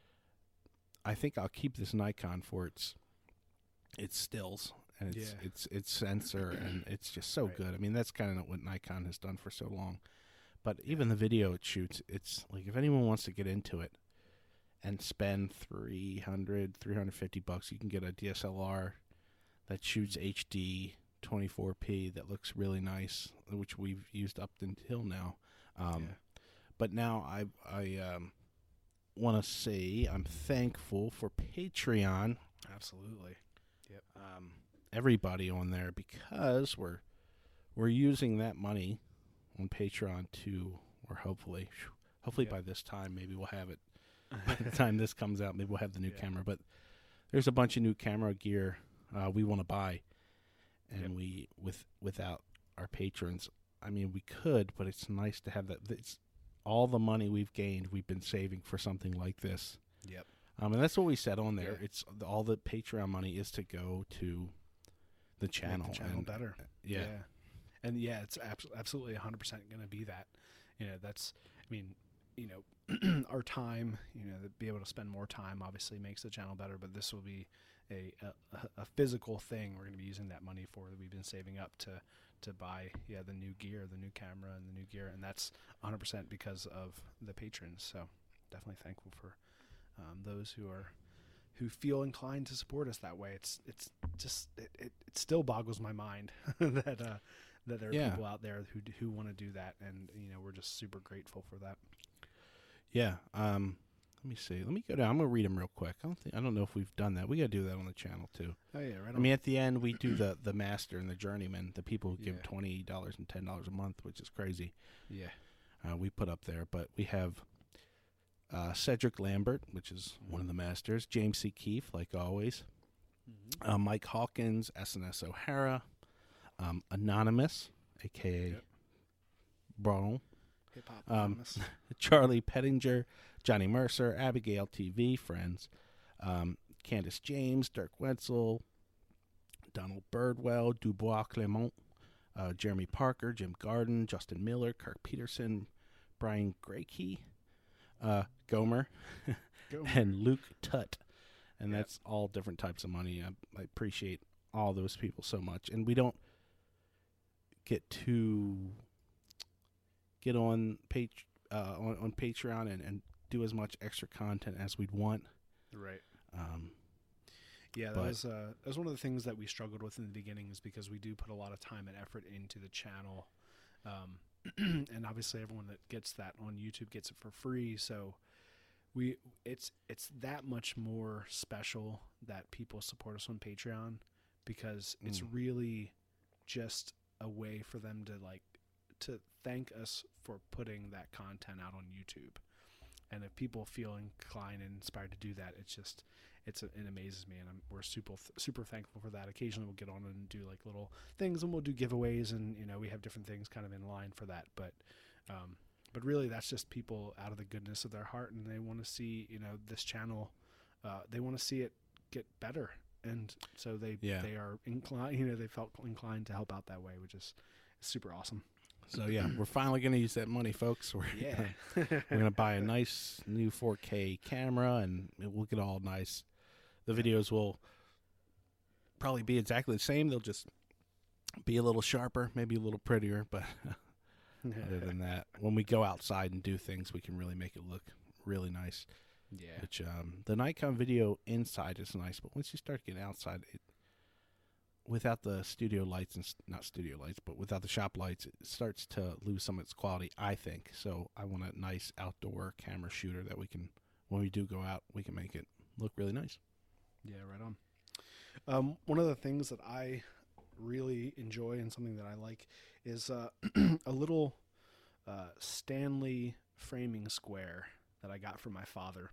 I think I'll keep this Nikon for its its stills and its Yeah. its its sensor, and it's just so Right. good. I mean, that's kind of what Nikon has done for so long. But even the video it shoots, it's like if anyone wants to get into it and spend three hundred, three hundred fifty bucks, you can get a D S L R that shoots H D twenty-four p that looks really nice, which we've used up until now. Um, Yeah. But now I I um, want to say I'm thankful for Patreon. Absolutely. Yep. Um, everybody on there, because we're we're using that money on Patreon to, or hopefully, phew, hopefully Yep. by this time maybe we'll have it. By the time this comes out, maybe we'll have the new Yeah. camera. But there's a bunch of new camera gear uh, we want to buy, and Yep. we with without our patrons, I mean we could, but it's nice to have that. It's all the money we've gained, we've been saving for something like this. Yep. Um, and that's what we said on there. Yeah. It's all the Patreon money is to go to the channel. Make the channel and, better. Yeah. And yeah, it's abs- absolutely one hundred percent going to be that. You know, that's, I mean, you know, our time, you know, to be able to spend more time obviously makes the channel better, but this will be a, a, a physical thing we're going to be using that money for that we've been saving up to, to buy, yeah, the new gear, the new camera and the new gear. And that's one hundred percent because of the patrons. So definitely thankful for um, those who are, who feel inclined to support us that way. It's, it's just, it, it, it still boggles my mind that, uh, that there are Yeah. people out there who d- who want to do that, and you know we're just super grateful for that. Yeah. Um, let me see. Let me go down. I'm gonna read them real quick. I don't think I don't know if we've done that. We gotta do that on the channel too. Oh yeah, right. I mean, at the end we do the the master and the journeyman, the people who give Yeah. twenty dollars and ten dollars a month, which is crazy. yeah, Uh, we put up there, but we have uh, Cedric Lambert, which is one of the masters. James C. Keefe, like always. Uh, Mike Hawkins, S N S O'Hara, um, Anonymous, aka Yep. Brown, Hip Hop um, Anonymous. Charlie Pettinger, Johnny Mercer, Abigail T V, friends, um, Candace James, Dirk Wetzel, Donald Birdwell, Dubois Clement, uh, Jeremy Parker, Jim Garden, Justin Miller, Kirk Peterson, Brian Grayke, uh, Gomer, Gomer. and Luke Tutt. And Yep. that's all different types of money. I, I appreciate all those people so much. And we don't get to get on page uh, on, on Patreon and, and do as much extra content as we'd want. Right. Um, Yeah, that but- was uh, that was one of the things that we struggled with in the beginning, is because we do put a lot of time and effort into the channel, um, and obviously everyone that gets that on YouTube gets it for free. So we it's it's that much more special that people support us on Patreon, because it's Mm. really just a way for them to like to thank us for putting that content out on YouTube. And if people feel inclined and inspired to do that, it's just it's it amazes me, and I'm, we're super super thankful for that. Occasionally we'll get on and do like little things, and we'll do giveaways, and you know we have different things kind of in line for that. But um, but really, that's just people out of the goodness of their heart, and they want to see you know this channel. Uh, they want to see it get better, and so they Yeah. they are inclined. You know, they felt inclined to help out that way, which is super awesome. so yeah, we're finally going to use that money, folks. We're Yeah. we're going to buy a nice new four K camera, and it will get all nice. The videos will probably be exactly the same. They'll just be a little sharper, maybe a little prettier, but other than that, when we go outside and do things, we can really make it look really nice. Yeah. Which um, the Nikon video inside is nice, but once you start getting outside, it without the studio lights and s- not studio lights, but without the shop lights, it starts to lose some of its quality, I think. So I want a nice outdoor camera shooter that we can, when we do go out, we can make it look really nice. Yeah, right on. Um, one of the things that I really enjoy and something that I like is uh, a little uh, Stanley framing square that I got from my father.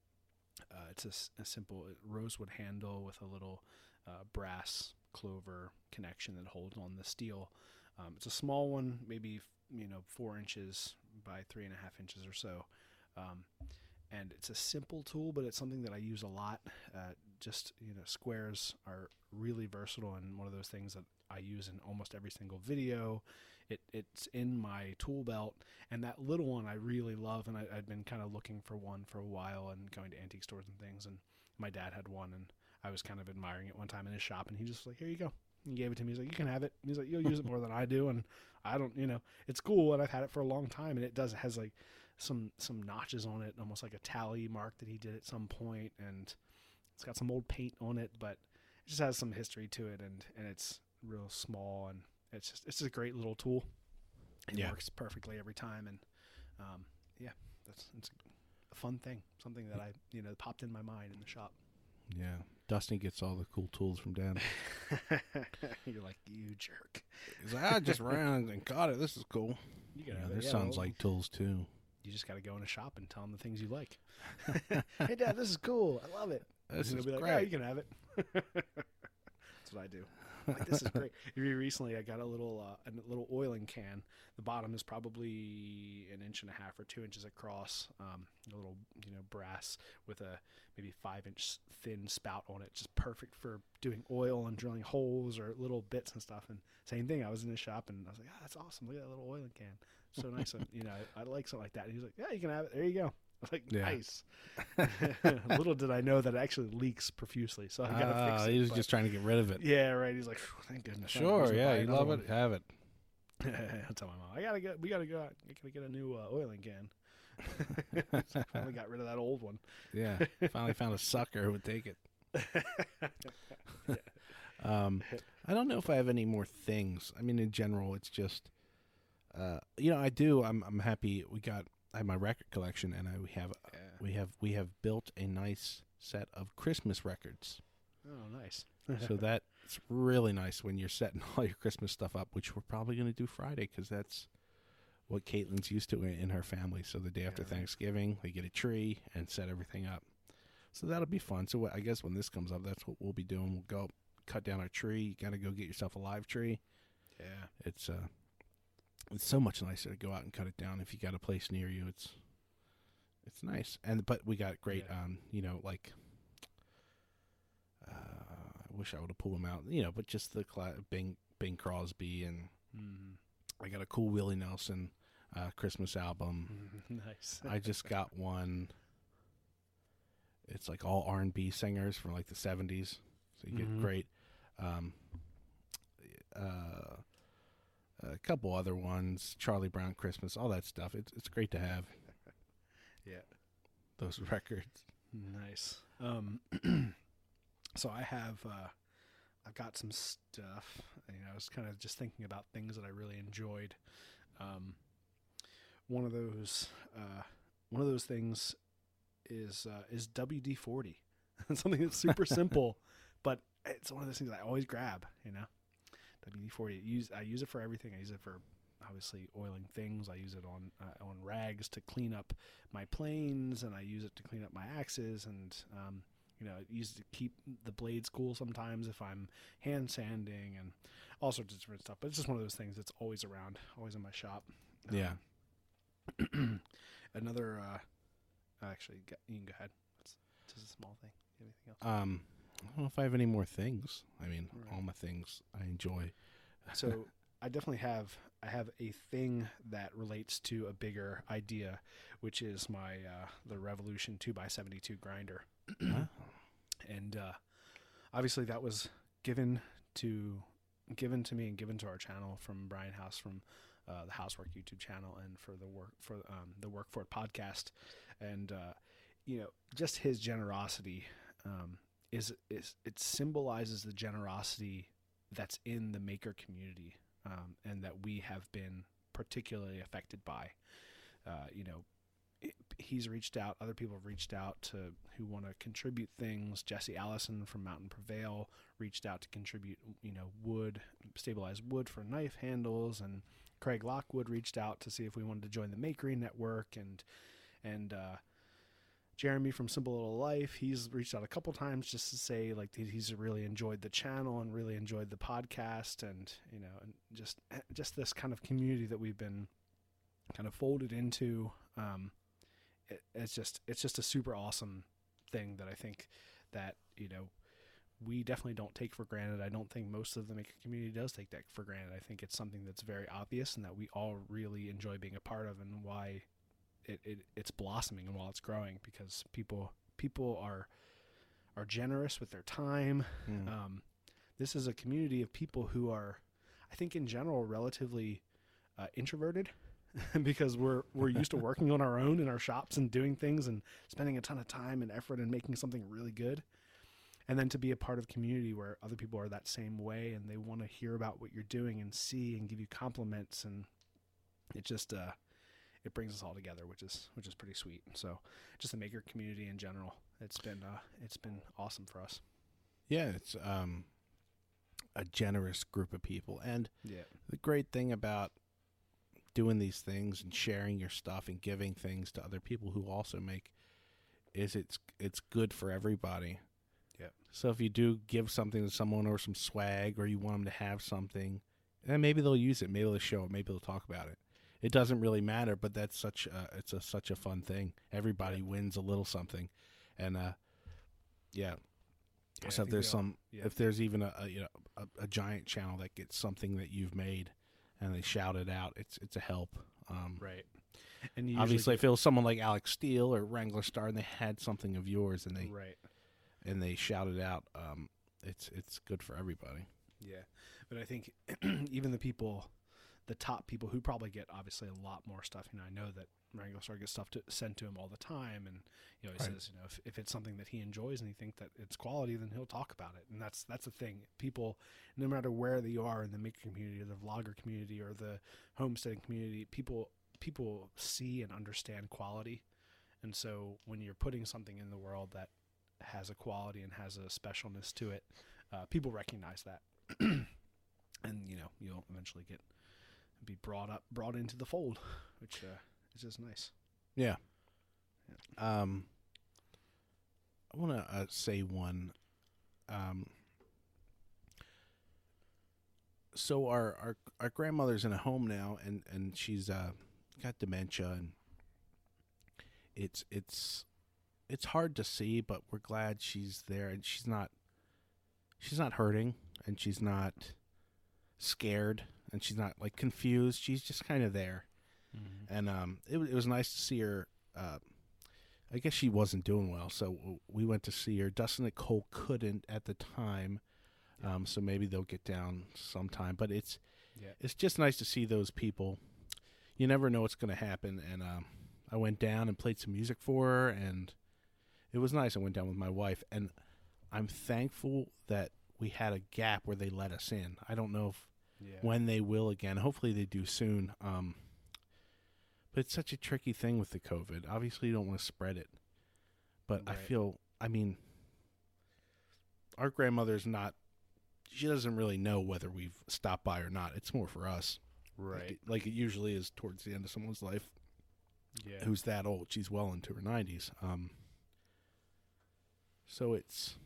Uh, it's a, s- a simple rosewood handle with a little uh, brass clover connection that holds on the steel. Um, it's a small one, maybe you know four inches by three and a half inches or so. Um, and it's a simple tool, but it's something that I use a lot. Uh, just, you know, squares are really versatile, and one of those things that I use in almost every single video. It It's in my tool belt, and that little one I really love, and I, I'd been kind of looking for one for a while and going to antique stores and things, and my dad had one, and I was kind of admiring it one time in his shop, and he just like, here you go. He gave it to me. He's like, you can have it. And he's like, you'll use it more than I do, and I don't, you know, it's cool, and I've had it for a long time, and it does, it has like some some notches on it, almost like a tally mark that he did at some point, and it's got some old paint on it, but it just has some history to it, and and it's real small, and it's just it's just a great little tool. It Yeah. works perfectly every time, and um, yeah, that's it's a fun thing, something that I you know popped in my mind in the shop. Yeah. Dusty gets all the cool tools from Dad. You're like, you jerk. He's like, I just ran and caught it. This is cool. You Yeah, gotta have it. there's Yeah, sounds well, like tools, too. you just got to go in a shop and tell them the things you like. Hey, Dad, this is cool. I love it. This And is they'll be like, great. yeah, you can have it. That's what I do. I'm like, this is great. Recently, I got a little uh, a little oiling can. The bottom is probably an inch and a half or two inches across. Um, a little, you know, brass with a maybe five inch thin spout on it, just perfect for doing oil and drilling holes or little bits and stuff. And same thing. I was in the shop and I was like, ah, that's awesome. Look at that little oiling can. So nice. And, you know, I, I like something like that. And he was like, yeah, you can have it. There you go. I was like, Yeah. nice. Little did I know that it actually leaks profusely, so I gotta Ah, fix it. he was but- just trying to get rid of it. yeah, right. He's like, "Phew, thank goodness. I'm Sure, just gonna yeah, buy you another love one." it. Have it. I'll tell my mom, I gotta get, we gotta go out. I gotta get a new uh, oiling can. So I finally got rid of that old one. Yeah. Finally found a sucker who would take it. Um, I don't know if I have any more things. I mean, in general, it's just, uh, you know, I do. I'm I'm happy. We got. I have my record collection, and I we have Yeah. we have we have built a nice set of Christmas records. Oh, nice. So that's really nice when you're setting all your Christmas stuff up, which we're probably going to do Friday because that's what Caitlin's used to in, in her family. So the day after Yeah, right. Thanksgiving, they get a tree and set everything up. So that'll be fun. So I guess when this comes up, that's what we'll be doing. We'll go cut down our tree. You got to go get yourself a live tree. Yeah. It's uh, it's so much nicer to go out and cut it down if you got a place near you. It's it's nice, and but we got great, yeah. um, you know, like uh, I wish I would have pulled them out, you know, but just the cla- Bing Bing Crosby, and mm-hmm. I got a cool Willie Nelson uh, Christmas album. Nice. I just got one. It's like all R and B singers from like the seventies, so you get mm-hmm. great. Um, uh, a couple other ones, Charlie Brown Christmas, all that stuff. It's it's great to have. Yeah, those records. Nice. Um, so I have, uh, I've got some stuff. You know, I was kind of just thinking about things that I really enjoyed. Um, one of those, uh, one of those things is uh, is W D forty. Something that's super simple, but it's one of those things I always grab. You know, W D forty. Use I use it for everything. I use it for obviously oiling things. I use it on uh, on rags to clean up my planes, and I use it to clean up my axes, and um, you know, I use it to keep the blades cool sometimes if I'm hand sanding, and all sorts of different stuff. But it's just one of those things that's always around, always in my shop. Um, yeah. Another, uh, actually, you can go ahead. It's just a small thing. Anything else? Um, I don't know if I have any more things. I mean, right. all my things I enjoy. So I definitely have. I have a thing that relates to a bigger idea, which is my uh, the Revolution two by seventy-two grinder, and uh, obviously that was given to given to me and given to our channel from Brian House from uh, the Housework YouTube channel, and for the work for um, the Work For It podcast, and uh, you know, just his generosity um, is is it symbolizes the generosity that's in the maker community. Um, and that we have been particularly affected by. Uh, you know, it, he's reached out, other people have reached out to who want to contribute things. Jesse Allison from Mountain Prevail reached out to contribute, you know, wood, stabilized wood for knife handles, and Craig Lockwood reached out to see if we wanted to join the Makery Network, and and uh, Jeremy from Simple Little Life, he's reached out a couple times just to say like he's really enjoyed the channel and really enjoyed the podcast, and you know, and just just this kind of community that we've been kind of folded into. Um, it, it's just it's just a super awesome thing that I think that, you know, we definitely don't take for granted. I don't think most of the maker community does take that for granted. I think it's something that's very obvious and that we all really enjoy being a part of, and why It, it it's blossoming and while it's growing, because people people are are generous with their time. Mm. Um, this is a community of people who are, I think, in general, relatively uh, introverted, because we're we're used to working on our own in our shops and doing things and spending a ton of time and effort and making something really good. And then to be a part of a community where other people are that same way and they want to hear about what you're doing and see and give you compliments, and it just uh, it brings us all together, which is which is pretty sweet. So, just the maker community in general, it's been uh, it's been awesome for us. Yeah, it's um, a generous group of people, and yeah. the great thing about doing these things and sharing your stuff and giving things to other people who also make is it's it's good for everybody. Yeah. So if you do give something to someone or some swag, or you want them to have something, then maybe they'll use it, maybe they'll show it, maybe they'll talk about it. It doesn't really matter, but that's such a, it's a, such a fun thing. Everybody yeah. wins a little something, and uh, yeah. yeah. So if there's some, yeah. if there's even a, a you know a, a giant channel that gets something that you've made, and they shout it out, it's it's a help. Um, right. And obviously, if it was someone like Alex Steele or Wrangler Star, and they had something of yours, and they right. and they shouted out, um, it's it's good for everybody. Yeah, but I think even the people. The top people who probably get obviously a lot more stuff. You know, I know that Wrangler Star gets stuff to, sent to him all the time, and you know, he right. says, you know, if, if it's something that he enjoys and he thinks that it's quality, then he'll talk about it. And that's that's the thing. People, no matter where they are in the maker community, or the vlogger community, or the homesteading community, people people see and understand quality. And so when you're putting something in the world that has a quality and has a specialness to it, uh, people recognize that, and you know, you'll eventually get. Be brought up, brought into the fold, which uh, is just nice. Yeah. yeah. Um, I want to uh, say one. Um, so our, our our grandmother's in a home now, and and she's uh got dementia, and it's it's it's hard to see, but we're glad she's there, and she's not she's not hurting, and she's not scared, and she's not like confused. She's just kind of there. Mm-hmm. And um it, it was nice to see her. uh I guess she wasn't doing well, so we went to see her. Dustin and Nicole couldn't at the time, yeah. um, so maybe they'll get down sometime. But it's yeah. it's just nice to see those people. You never know what's going to happen. And um, I went down and played some music for her, and it was nice. I went down with my wife, and I'm thankful that we had a gap where they let us in. I don't know if yeah. when they will again. Hopefully they do soon. Um, But it's such a tricky thing with the COVID. Obviously, you don't want to spread it. But right. I feel, I mean, our grandmother's not, she doesn't really know whether we've stopped by or not. It's more for us. Right. Like it, like it usually is towards the end of someone's life. Yeah. Who's that old. She's well into her nineties. Um, so it's,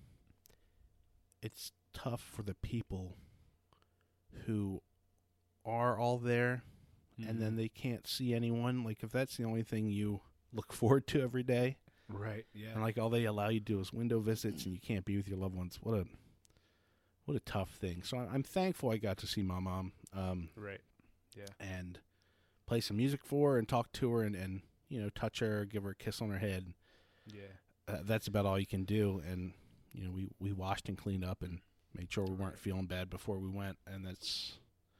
it's tough for the people who are all there. And then they can't see anyone. Like, if that's the only thing you look forward to every day. Right, yeah. And, like, all they allow you to do is window visits and you can't be with your loved ones. What a what a tough thing. So I'm thankful I got to see my mom. Um, right, yeah. And play some music for her and talk to her and, and, you know, touch her, give her a kiss on her head. Yeah. Uh, that's about all you can do. And, you know, we, we washed and cleaned up and made sure we weren't feeling bad before we went. And that's,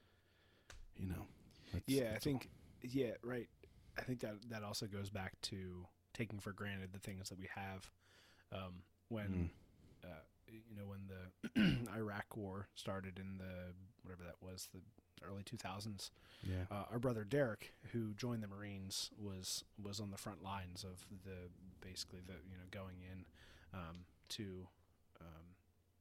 you know. That's, yeah, that's I think, all. yeah, right. I think that that also goes back to taking for granted the things that we have. Um, when, mm. uh, you know, when the Iraq War started in the, whatever that was, the early two thousands, yeah. uh, our brother Derek, who joined the Marines, was was on the front lines of the, basically the, you know, going in um, to, um,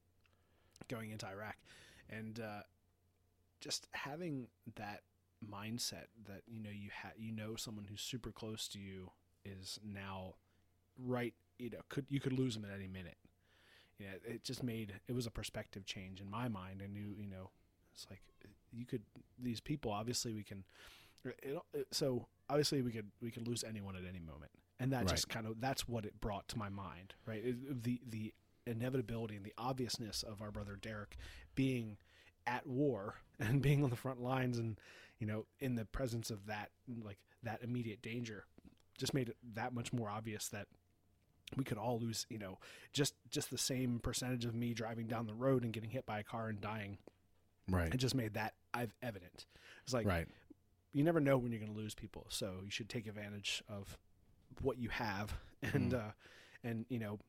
going into Iraq. And uh, just having that mindset that, you know, you ha- you know someone who's super close to you is now right, you know, could you could lose them at any minute. Yeah, you know, it just made, it was a perspective change in my mind. I knew, you know, it's like you could, these people, obviously we can, it, it, so obviously we could we could lose anyone at any moment, and that right. just kind of, that's what it brought to my mind, right? It, the the inevitability and the obviousness of our brother Derek being at war and being on the front lines and, you know, in the presence of that, like that immediate danger, just made it that much more obvious that we could all lose, you know, just, just the same percentage of me driving down the road and getting hit by a car and dying. Right. It just made that I've evident. It's like, right. you never know when you're going to lose people. So you should take advantage of what you have and, mm. uh, and, you know,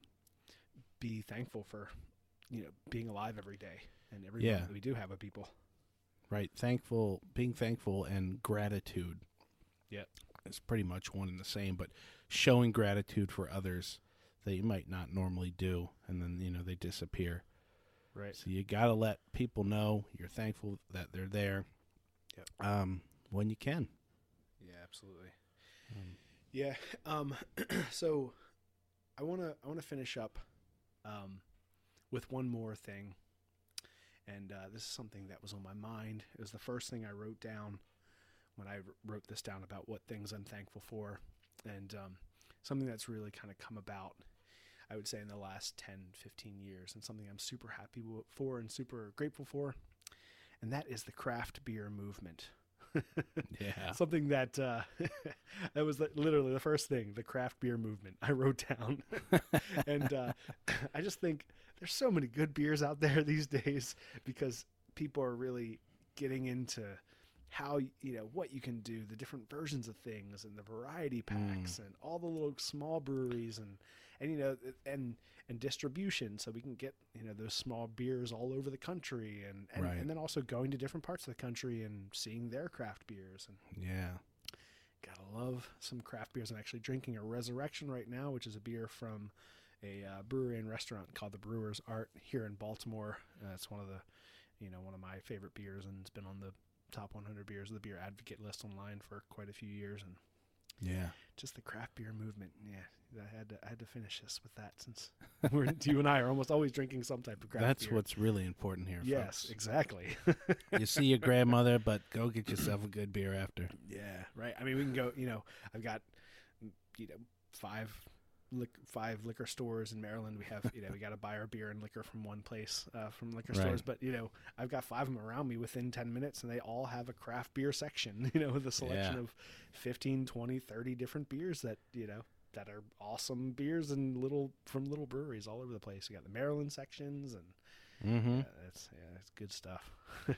be thankful for, you know, being alive every day and every yeah. moment that we do have of people. Right. Thankful, being thankful and gratitude. Yeah. It's pretty much one and the same, but showing gratitude for others that you might not normally do. And then, you know, they disappear. Right. So you got to let people know you're thankful that they're there. Yep. Um, when you can. Yeah, absolutely. Um, yeah. Um, so I want to, I want to finish up, um, with one more thing. And uh, this is something that was on my mind. It was the first thing I wrote down when I wrote this down about what things I'm thankful for. And um, something that's really kind of come about, I would say, in the last ten, fifteen years, and something I'm super happy for and super grateful for. And that is the craft beer movement. Yeah. Something that, uh, that was literally the first thing, the craft beer movement I wrote down. And uh, I just think there's so many good beers out there these days because people are really getting into how, you know, what you can do, the different versions of things and the variety packs mm. and all the little small breweries and, and, you know, and, and distribution. So we can get, you know, those small beers all over the country and, and, right. and then also going to different parts of the country and seeing their craft beers. And yeah, gotta love some craft beers. I'm actually drinking a Resurrection right now, which is a beer from a uh, brewery and restaurant called the Brewer's Art here in Baltimore. Uh, it's one of the, you know, one of my favorite beers, and it's been on the top one hundred beers of the Beer Advocate list online for quite a few years. And Yeah. Just the craft beer movement. Yeah, I had to I had to finish this with that since we're, you and I are almost always drinking some type of craft That's beer. what's really important here, Yes, folks. exactly. You see your grandmother, but go get yourself a good beer after. Yeah, right. I mean, we can go. You know, I've got you know five. Lic- five liquor stores in Maryland. We have, you know, we got to buy our beer and liquor from one place, uh, from liquor Right. stores. But, you know, I've got five of them around me within ten minutes, and they all have a craft beer section, you know, with a selection Yeah. of fifteen, twenty, thirty different beers that, you know, that are awesome beers and little, from little breweries all over the place. We got the Maryland sections, and Mm-hmm. uh, it's, yeah, it's good stuff.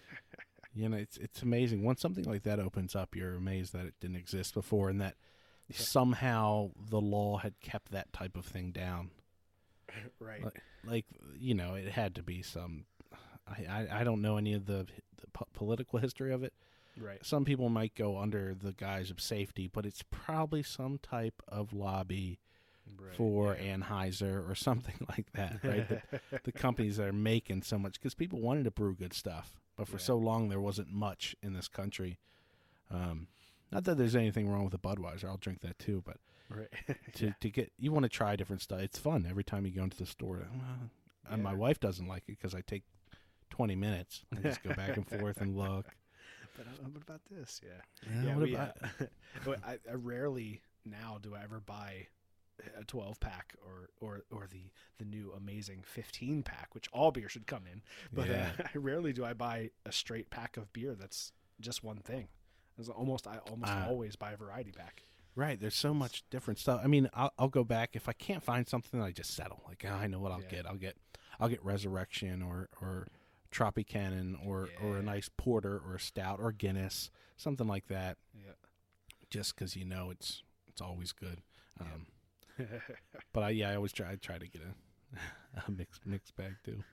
You know, it's it's amazing. Once something like that opens up, you're amazed that it didn't exist before and that Yeah. somehow the law had kept that type of thing down. Right. Like, like, you know, it had to be some. I, I, I don't know any of the, the po- political history of it. Right. Some people might go under the guise of safety, but it's probably some type of lobby Right. for Anheuser or something like that, right? the, the companies that are making so much, because people wanted to brew good stuff, but for Yeah. so long there wasn't much in this country. Um, not that there's anything wrong with a Budweiser, I'll drink that too, but Right. to Yeah. to get, you want to try different stuff. It's fun every time you go into the store. Well, and my Yeah. wife doesn't like it because I take twenty minutes and just go back and forth and look. But uh, what about this? Yeah. Yeah, Yeah, what we, about- uh, well, I, I rarely now do I ever buy a twelve pack or, or, or the, the new amazing fifteen pack, which all beer should come in. But Yeah. uh, I rarely do I buy a straight pack of beer that's just one thing. It's almost I almost Uh, always buy a variety pack. Right, there's so much different stuff. I mean, I'll, I'll go back if I can't find something. I just settle. Like, oh, I know what I'll Yeah. get. I'll get, I'll get Resurrection or or Tropicana or or a Yeah. nice porter or a stout or Guinness, something like that. Yeah. Just because you know it's it's always good. Yeah. Um, but I yeah, I always try I try to get a, a mixed mixed bag too.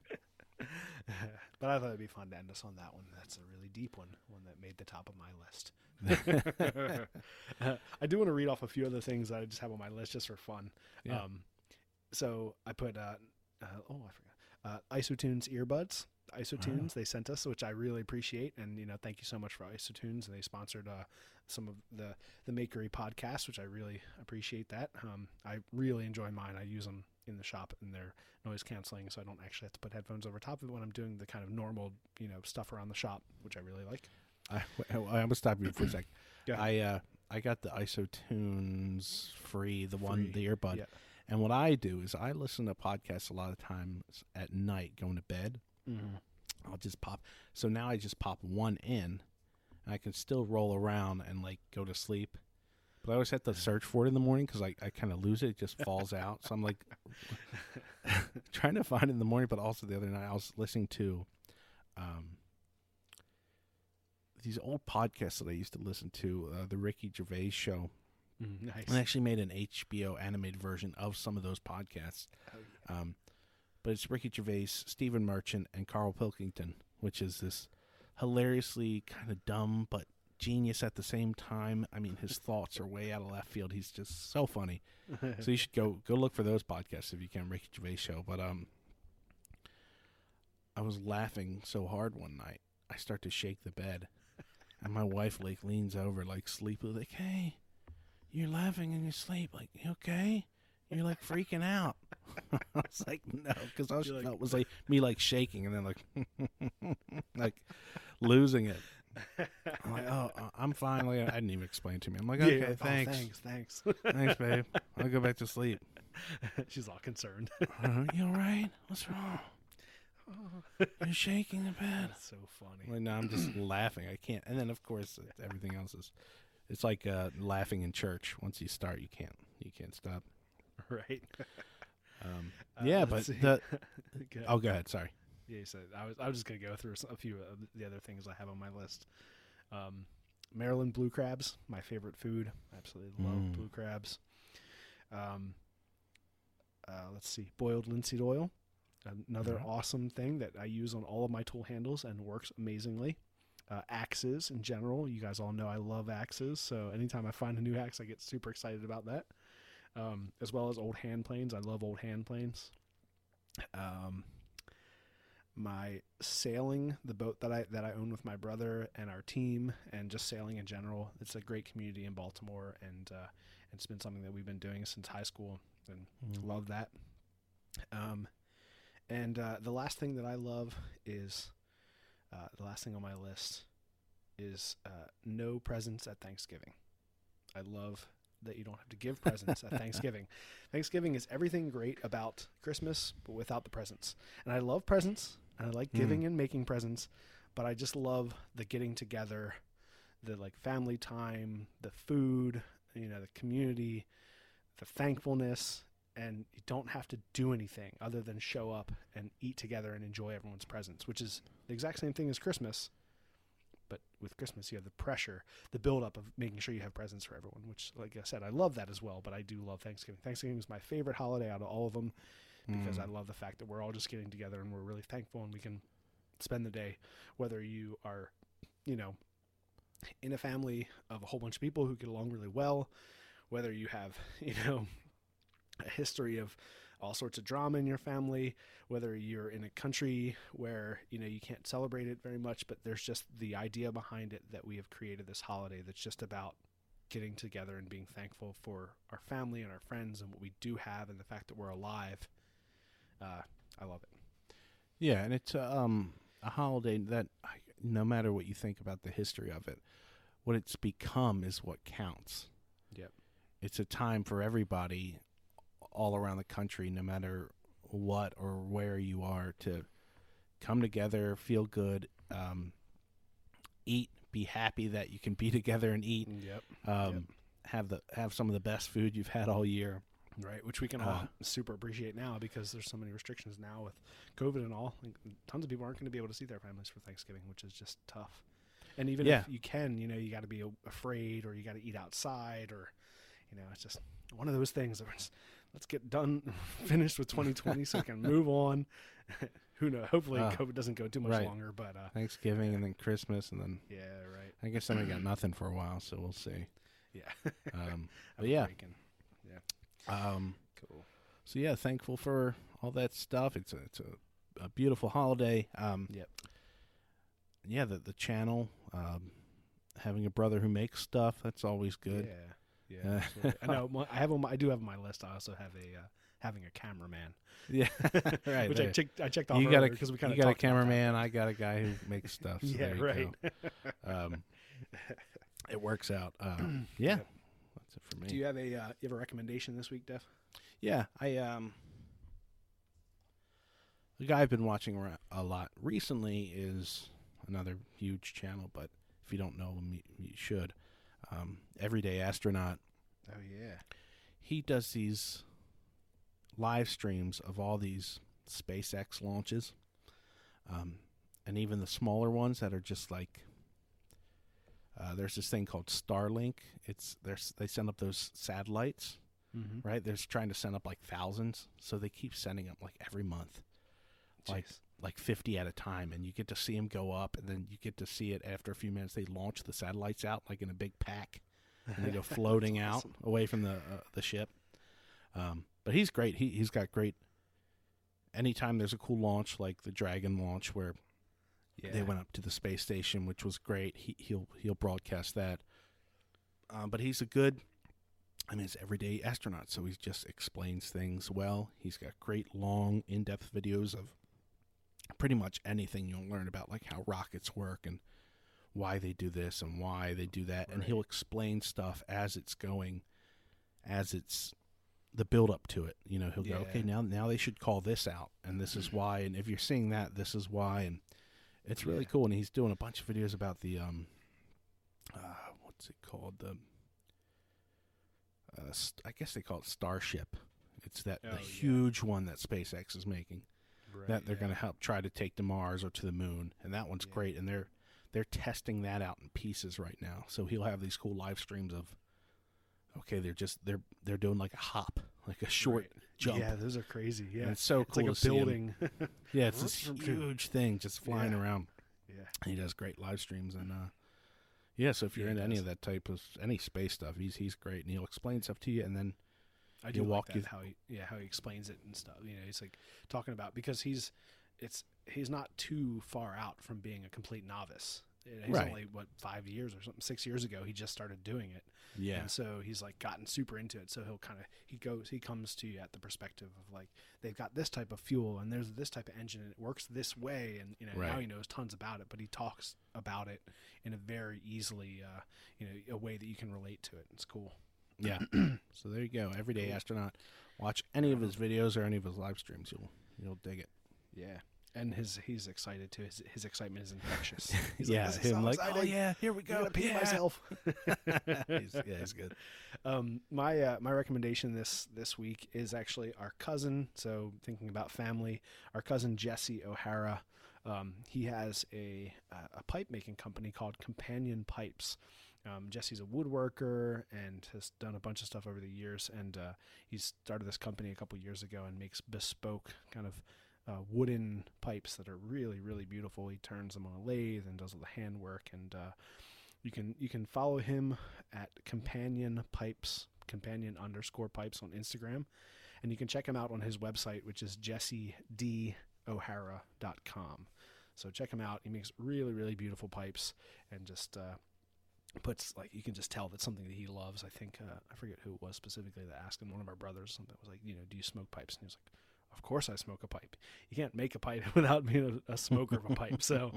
But I thought it'd be fun to end us on that one. That's a really deep one, one that made the top of my list. uh, I do want to read off a few other things that I just have on my list just for fun. Yeah. Um, so I put, uh, uh, oh, I forgot, uh, Isotunes earbuds. Isotunes, they sent us, which I really appreciate. And, you know, thank you so much for Isotunes. And they sponsored uh, some of the, the Makery podcast, which I really appreciate that. Um, I really enjoy mine. I use them in the shop and they're noise canceling, so I don't actually have to put headphones over top of it when I'm doing the kind of normal, you know, stuff around the shop, which I really like. I, I, I'm gonna stop you for a sec. Go ahead. I uh I got the Isotunes free, the one Free, the earbud. yeah. And what I do is I listen to podcasts a lot of times at night going to bed. Mm-hmm. I'll just pop. So now I just pop one in, and I can still roll around and like go to sleep. But I always have to search for it in the morning because I, I kind of lose it. It just falls out. So I'm like trying to find it in the morning. But also the other night I was listening to um, these old podcasts that I used to listen to, uh, the Ricky Gervais show. Mm, nice. I actually made an H B O animated version of some of those podcasts. Oh, yeah. Um, but it's Ricky Gervais, Stephen Merchant, and Carl Pilkington, which is this hilariously kind of dumb but genius at the same time. I mean, his thoughts are way out of left field. He's just so funny. So you should go go look for those podcasts if you can, Ricky Gervais show. But um, I was laughing so hard one night, I start to shake the bed, and my wife like leans over, like sleepy, like, "Hey, you're laughing in your sleep. Like, you okay? You're like freaking out." I was like, "No," because all she You're like- felt was like me like shaking and then like like losing it. I'm like, "Oh, uh, I'm fine." Like, I didn't even explain it to me. I'm like, "Okay, Yeah, oh, thanks, thanks, thanks. thanks, babe. I'll go back to sleep." She's all concerned. Uh, you all right? What's wrong? You're shaking the bed. That's so funny. Like, no, I'm just laughing. I can't. And then of course everything else is. It's like uh, laughing in church. Once you start, you can't. You can't stop. Right. Um, Uh, yeah, let's but see. the. Go- Oh, go ahead. Sorry. Yeah, so I was I was just gonna go through a few of the other things I have on my list. Um, Maryland blue crabs, my favorite food. Absolutely love Mm. blue crabs. Um, uh, let's see, boiled linseed oil, another Mhm. awesome thing that I use on all of my tool handles and works amazingly. Uh, axes in general, you guys all know I love axes, so anytime I find a new axe, I get super excited about that. Um, as well as old hand planes, I love old hand planes. Um, my sailing, the boat that I that I own with my brother and our team, and just sailing in general. It's a great community in Baltimore, and uh, it's been something that we've been doing since high school, and mm. love that. Um, and uh, the last thing that I love is uh, the last thing on my list is uh, no presents at Thanksgiving. I love that you don't have to give presents at Thanksgiving. Thanksgiving is everything great about Christmas, but without the presents. And I love presents, and I like giving mm. and making presents, but I just love the getting together, the like family time, the food, you know, the community, the thankfulness, and you don't have to do anything other than show up and eat together and enjoy everyone's presence, which is the exact same thing as Christmas. But with Christmas, you have the pressure, the buildup of making sure you have presents for everyone, which, like I said, I love that as well, but I do love Thanksgiving. Thanksgiving is my favorite holiday out of all of them because mm. I love the fact that we're all just getting together and we're really thankful and we can spend the day, whether you are, you know, in a family of a whole bunch of people who get along really well, whether you have, you know, a history of all sorts of drama in your family, whether you're in a country where, you know, you can't celebrate it very much, but there's just the idea behind it that we have created this holiday that's just about getting together and being thankful for our family and our friends and what we do have and the fact that we're alive. Uh, I love it. Yeah, and it's um, a holiday that no matter what you think about the history of it, what it's become is what counts. Yep. It's a time for everybody all around the country, no matter what or where you are, to come together, feel good, um, eat, be happy that you can be together and eat. Yep. Um, yep. Have the have some of the best food you've had all year. Right, which we can all uh, super appreciate now because there's so many restrictions now with COVID and all. Like, tons of people aren't going to be able to see their families for Thanksgiving, which is just tough. And even yeah. if you can, you know, you got to be afraid or you got to eat outside or, you know, it's just one of those things. Just, let's get done, finished with twenty twenty so we can move on. Who knows? Hopefully uh, COVID doesn't go too much right. longer. But uh, Thanksgiving yeah. and then Christmas and then. Yeah, right. I guess then we got nothing for a while, so we'll see. Yeah. um, but yeah. Breaking. Yeah. Um, cool. So yeah, thankful for all that stuff. It's a it's a, a beautiful holiday. Um, yep. Yeah, the the channel, um, having a brother who makes stuff, that's always good. Yeah, yeah. Uh, I know. I have on my, I do have on my list. I also have a uh, having a cameraman. Yeah, right. Which there. I checked. I checked off you got a because we kind of you got a cameraman. I got a guy who makes stuff. So yeah, there you right. Go. Um, it works out. Um, yeah. Yep. That's it for me. Do you have a uh, you have a recommendation this week, Def? Yeah, I um, the guy I've been watching a lot recently is another huge channel, but if you don't know him, you, you should. Um, Everyday Astronaut. Oh yeah, he does these live streams of all these SpaceX launches, um, and even the smaller ones that are just like. Uh, there's this thing called Starlink. It's there's they send up those satellites, mm-hmm. right? They're trying to send up like thousands, so they keep sending up like every month, Jeez. like like fifty at a time, and you get to see them go up, and then you get to see it after a few minutes. They launch the satellites out like in a big pack, and they go floating awesome. out away from the uh, the ship. Um, but he's great. He he's got great. Anytime there's a cool launch like the Dragon launch where. Yeah. They went up to the space station, which was great. He, he'll he'll broadcast that. Um, but he's a good, I mean, he's an everyday astronaut, so he just explains things well. He's got great, long, in-depth videos of pretty much anything you'll learn about, like how rockets work and why they do this and why they do that. Right. And he'll explain stuff as it's going, as it's the build-up to it. You know, he'll yeah. go, okay, now now they should call this out, and this is why. And if you're seeing that, this is why. And it's really yeah. cool, and he's doing a bunch of videos about the, um, uh, what's it called? The, uh, st- I guess they call it Starship. It's that oh, the yeah. huge one that SpaceX is making right, that they're yeah. going to help try to take to Mars or to the moon, and that one's yeah. great. And they're they're testing that out in pieces right now. So he'll have these cool live streams of, okay, they're just they're they're doing like a hop, like a short. Right. Jump. Yeah, those are crazy. Yeah, and it's so it's cool like to a building. See him. Yeah, it's this huge thing just flying yeah. around. Yeah, and he does great live streams, and uh, yeah. So if you're yeah, into does. any of that type of any space stuff, he's he's great, and he'll explain stuff to you, and then I do walk like that, you how he yeah how he explains it and stuff. You know, he's like talking about because he's it's he's not too far out from being a complete novice. He's Right. only what five years or something, six years ago he just started doing it. Yeah. And so he's like gotten super into it. So he'll kind of he goes he comes to you at the perspective of like they've got this type of fuel and there's this type of engine and it works this way, and you know Right. now he knows tons about it, but he talks about it in a very easily uh, you know a way that you can relate to it. It's cool. Yeah. So there you go. Everyday Astronaut. Watch any of his videos or any of his live streams. You'll you'll dig it. Yeah. And his he's excited too. His his excitement is infectious. He's yeah. like, this is Him so like, oh exciting. yeah, here we I'm go. gonna pee yeah. myself. he's, yeah, he's good. Um, my uh, my recommendation this this week is actually our cousin. So thinking about family, our cousin Jesse O'Hara. Um, he has a uh, a pipe making company called Companion Pipes. Um, Jesse's a woodworker and has done a bunch of stuff over the years. And uh, he started this company a couple years ago and makes bespoke kind of uh, wooden pipes that are really really beautiful. He turns them on a lathe and does all the handwork. And uh, You can you can follow him at Companion Pipes, Companion underscore Pipes on Instagram, and you can check him out on his website, which is jesse d o'hara dot com. So check him out. He makes really really beautiful pipes, and just uh, puts like you can just tell that's something that he loves. I think uh, I forget who it was specifically that asked him. One of our brothers or something was like, you know, do you smoke pipes? And he was like, of course I smoke a pipe. You can't make a pipe without being a, a smoker of a pipe. So.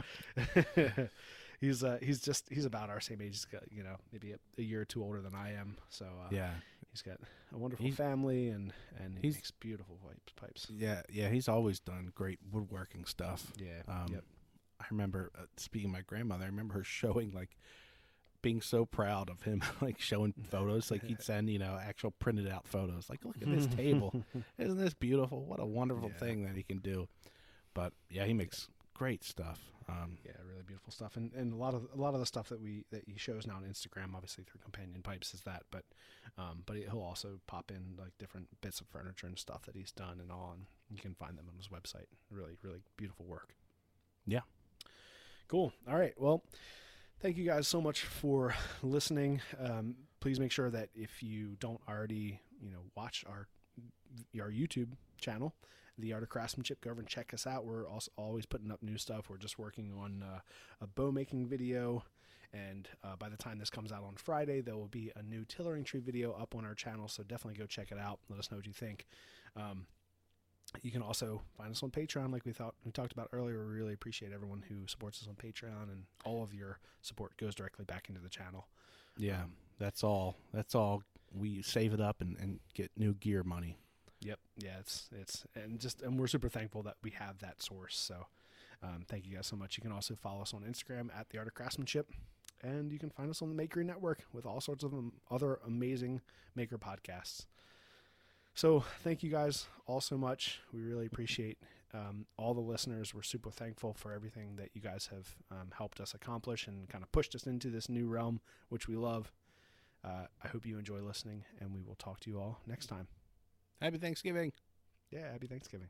He's uh he's just he's about our same age. He's got, you know, maybe a, a year or two older than I am. So uh, Yeah. he's got a wonderful He's- family and and he he's- makes beautiful pipes. Pipes. Yeah. Yeah. He's always done great woodworking stuff. Yeah. Um, yep. I remember uh, speaking of my grandmother. I remember her showing like being so proud of him, like showing photos. Like he'd send, you know, actual printed out photos. Like, look at this table. Isn't this beautiful? What a wonderful Yeah. thing that he can do. But yeah, he makes great stuff. Um, Yeah, really beautiful stuff, and and a lot of a lot of the stuff that we that he shows now on Instagram, obviously through Companion Pipes, is that. But um, but he'll also pop in like different bits of furniture and stuff that he's done and all, and you can find them on his website. Really, really beautiful work. Yeah. Cool. All right. Well, thank you guys so much for listening. Um, please make sure that if you don't already, you know, watch our our YouTube channel, The Art of Craftsmanship, go over and check us out. We're also always putting up new stuff. We're just working on uh, a bow making video, and uh, by the time this comes out on Friday, there will be a new tillering tree video up on our channel, so definitely go check it out. Let us know what you think. Um, you can also find us on Patreon, like we thought we talked about earlier. We really appreciate everyone who supports us on Patreon, and all of your support goes directly back into the channel. Yeah. Um, That's all. That's all. We save it up and, and get new gear money. Yep. Yeah, it's it's and just and we're super thankful that we have that source. So um, thank you guys so much. You can also follow us on Instagram at The Art of Craftsmanship, and you can find us on the Makery Network with all sorts of um, other amazing maker podcasts. So thank you guys all so much. We really appreciate um, all the listeners. We're super thankful for everything that you guys have um, helped us accomplish and kind of pushed us into this new realm, which we love. Uh, I hope you enjoy listening, and we will talk to you all next time. Happy Thanksgiving. Yeah, happy Thanksgiving.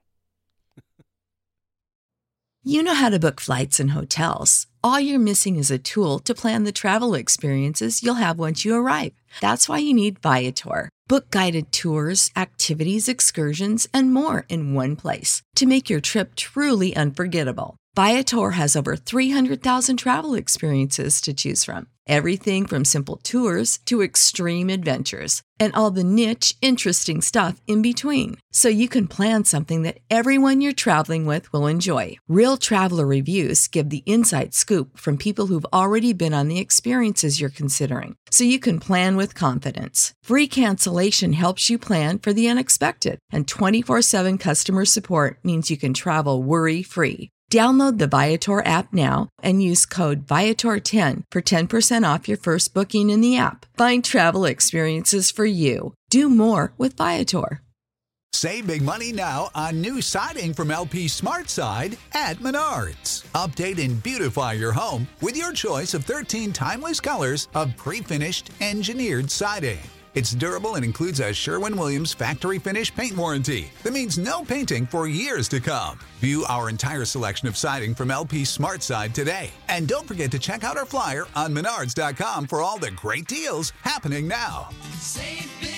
You know how to book flights and hotels. All you're missing is a tool to plan the travel experiences you'll have once you arrive. That's why you need Viator. Book guided tours, activities, excursions, and more in one place to make your trip truly unforgettable. Viator has over three hundred thousand travel experiences to choose from. Everything from simple tours to extreme adventures and all the niche, interesting stuff in between. So you can plan something that everyone you're traveling with will enjoy. Real traveler reviews give the inside scoop from people who've already been on the experiences you're considering. So you can plan with confidence. Free cancellation helps you plan for the unexpected. And twenty-four seven customer support means you can travel worry-free. Download the Viator app now and use code Viator ten for ten percent off your first booking in the app. Find travel experiences for you. Do more with Viator. Save big money now on new siding from L P SmartSide at Menards. Update and beautify your home with your choice of thirteen timeless colors of pre-finished engineered siding. It's durable and includes a Sherwin-Williams factory finish paint warranty that means no painting for years to come. View our entire selection of siding from L P SmartSide today. And don't forget to check out our flyer on menards dot com for all the great deals happening now. Save big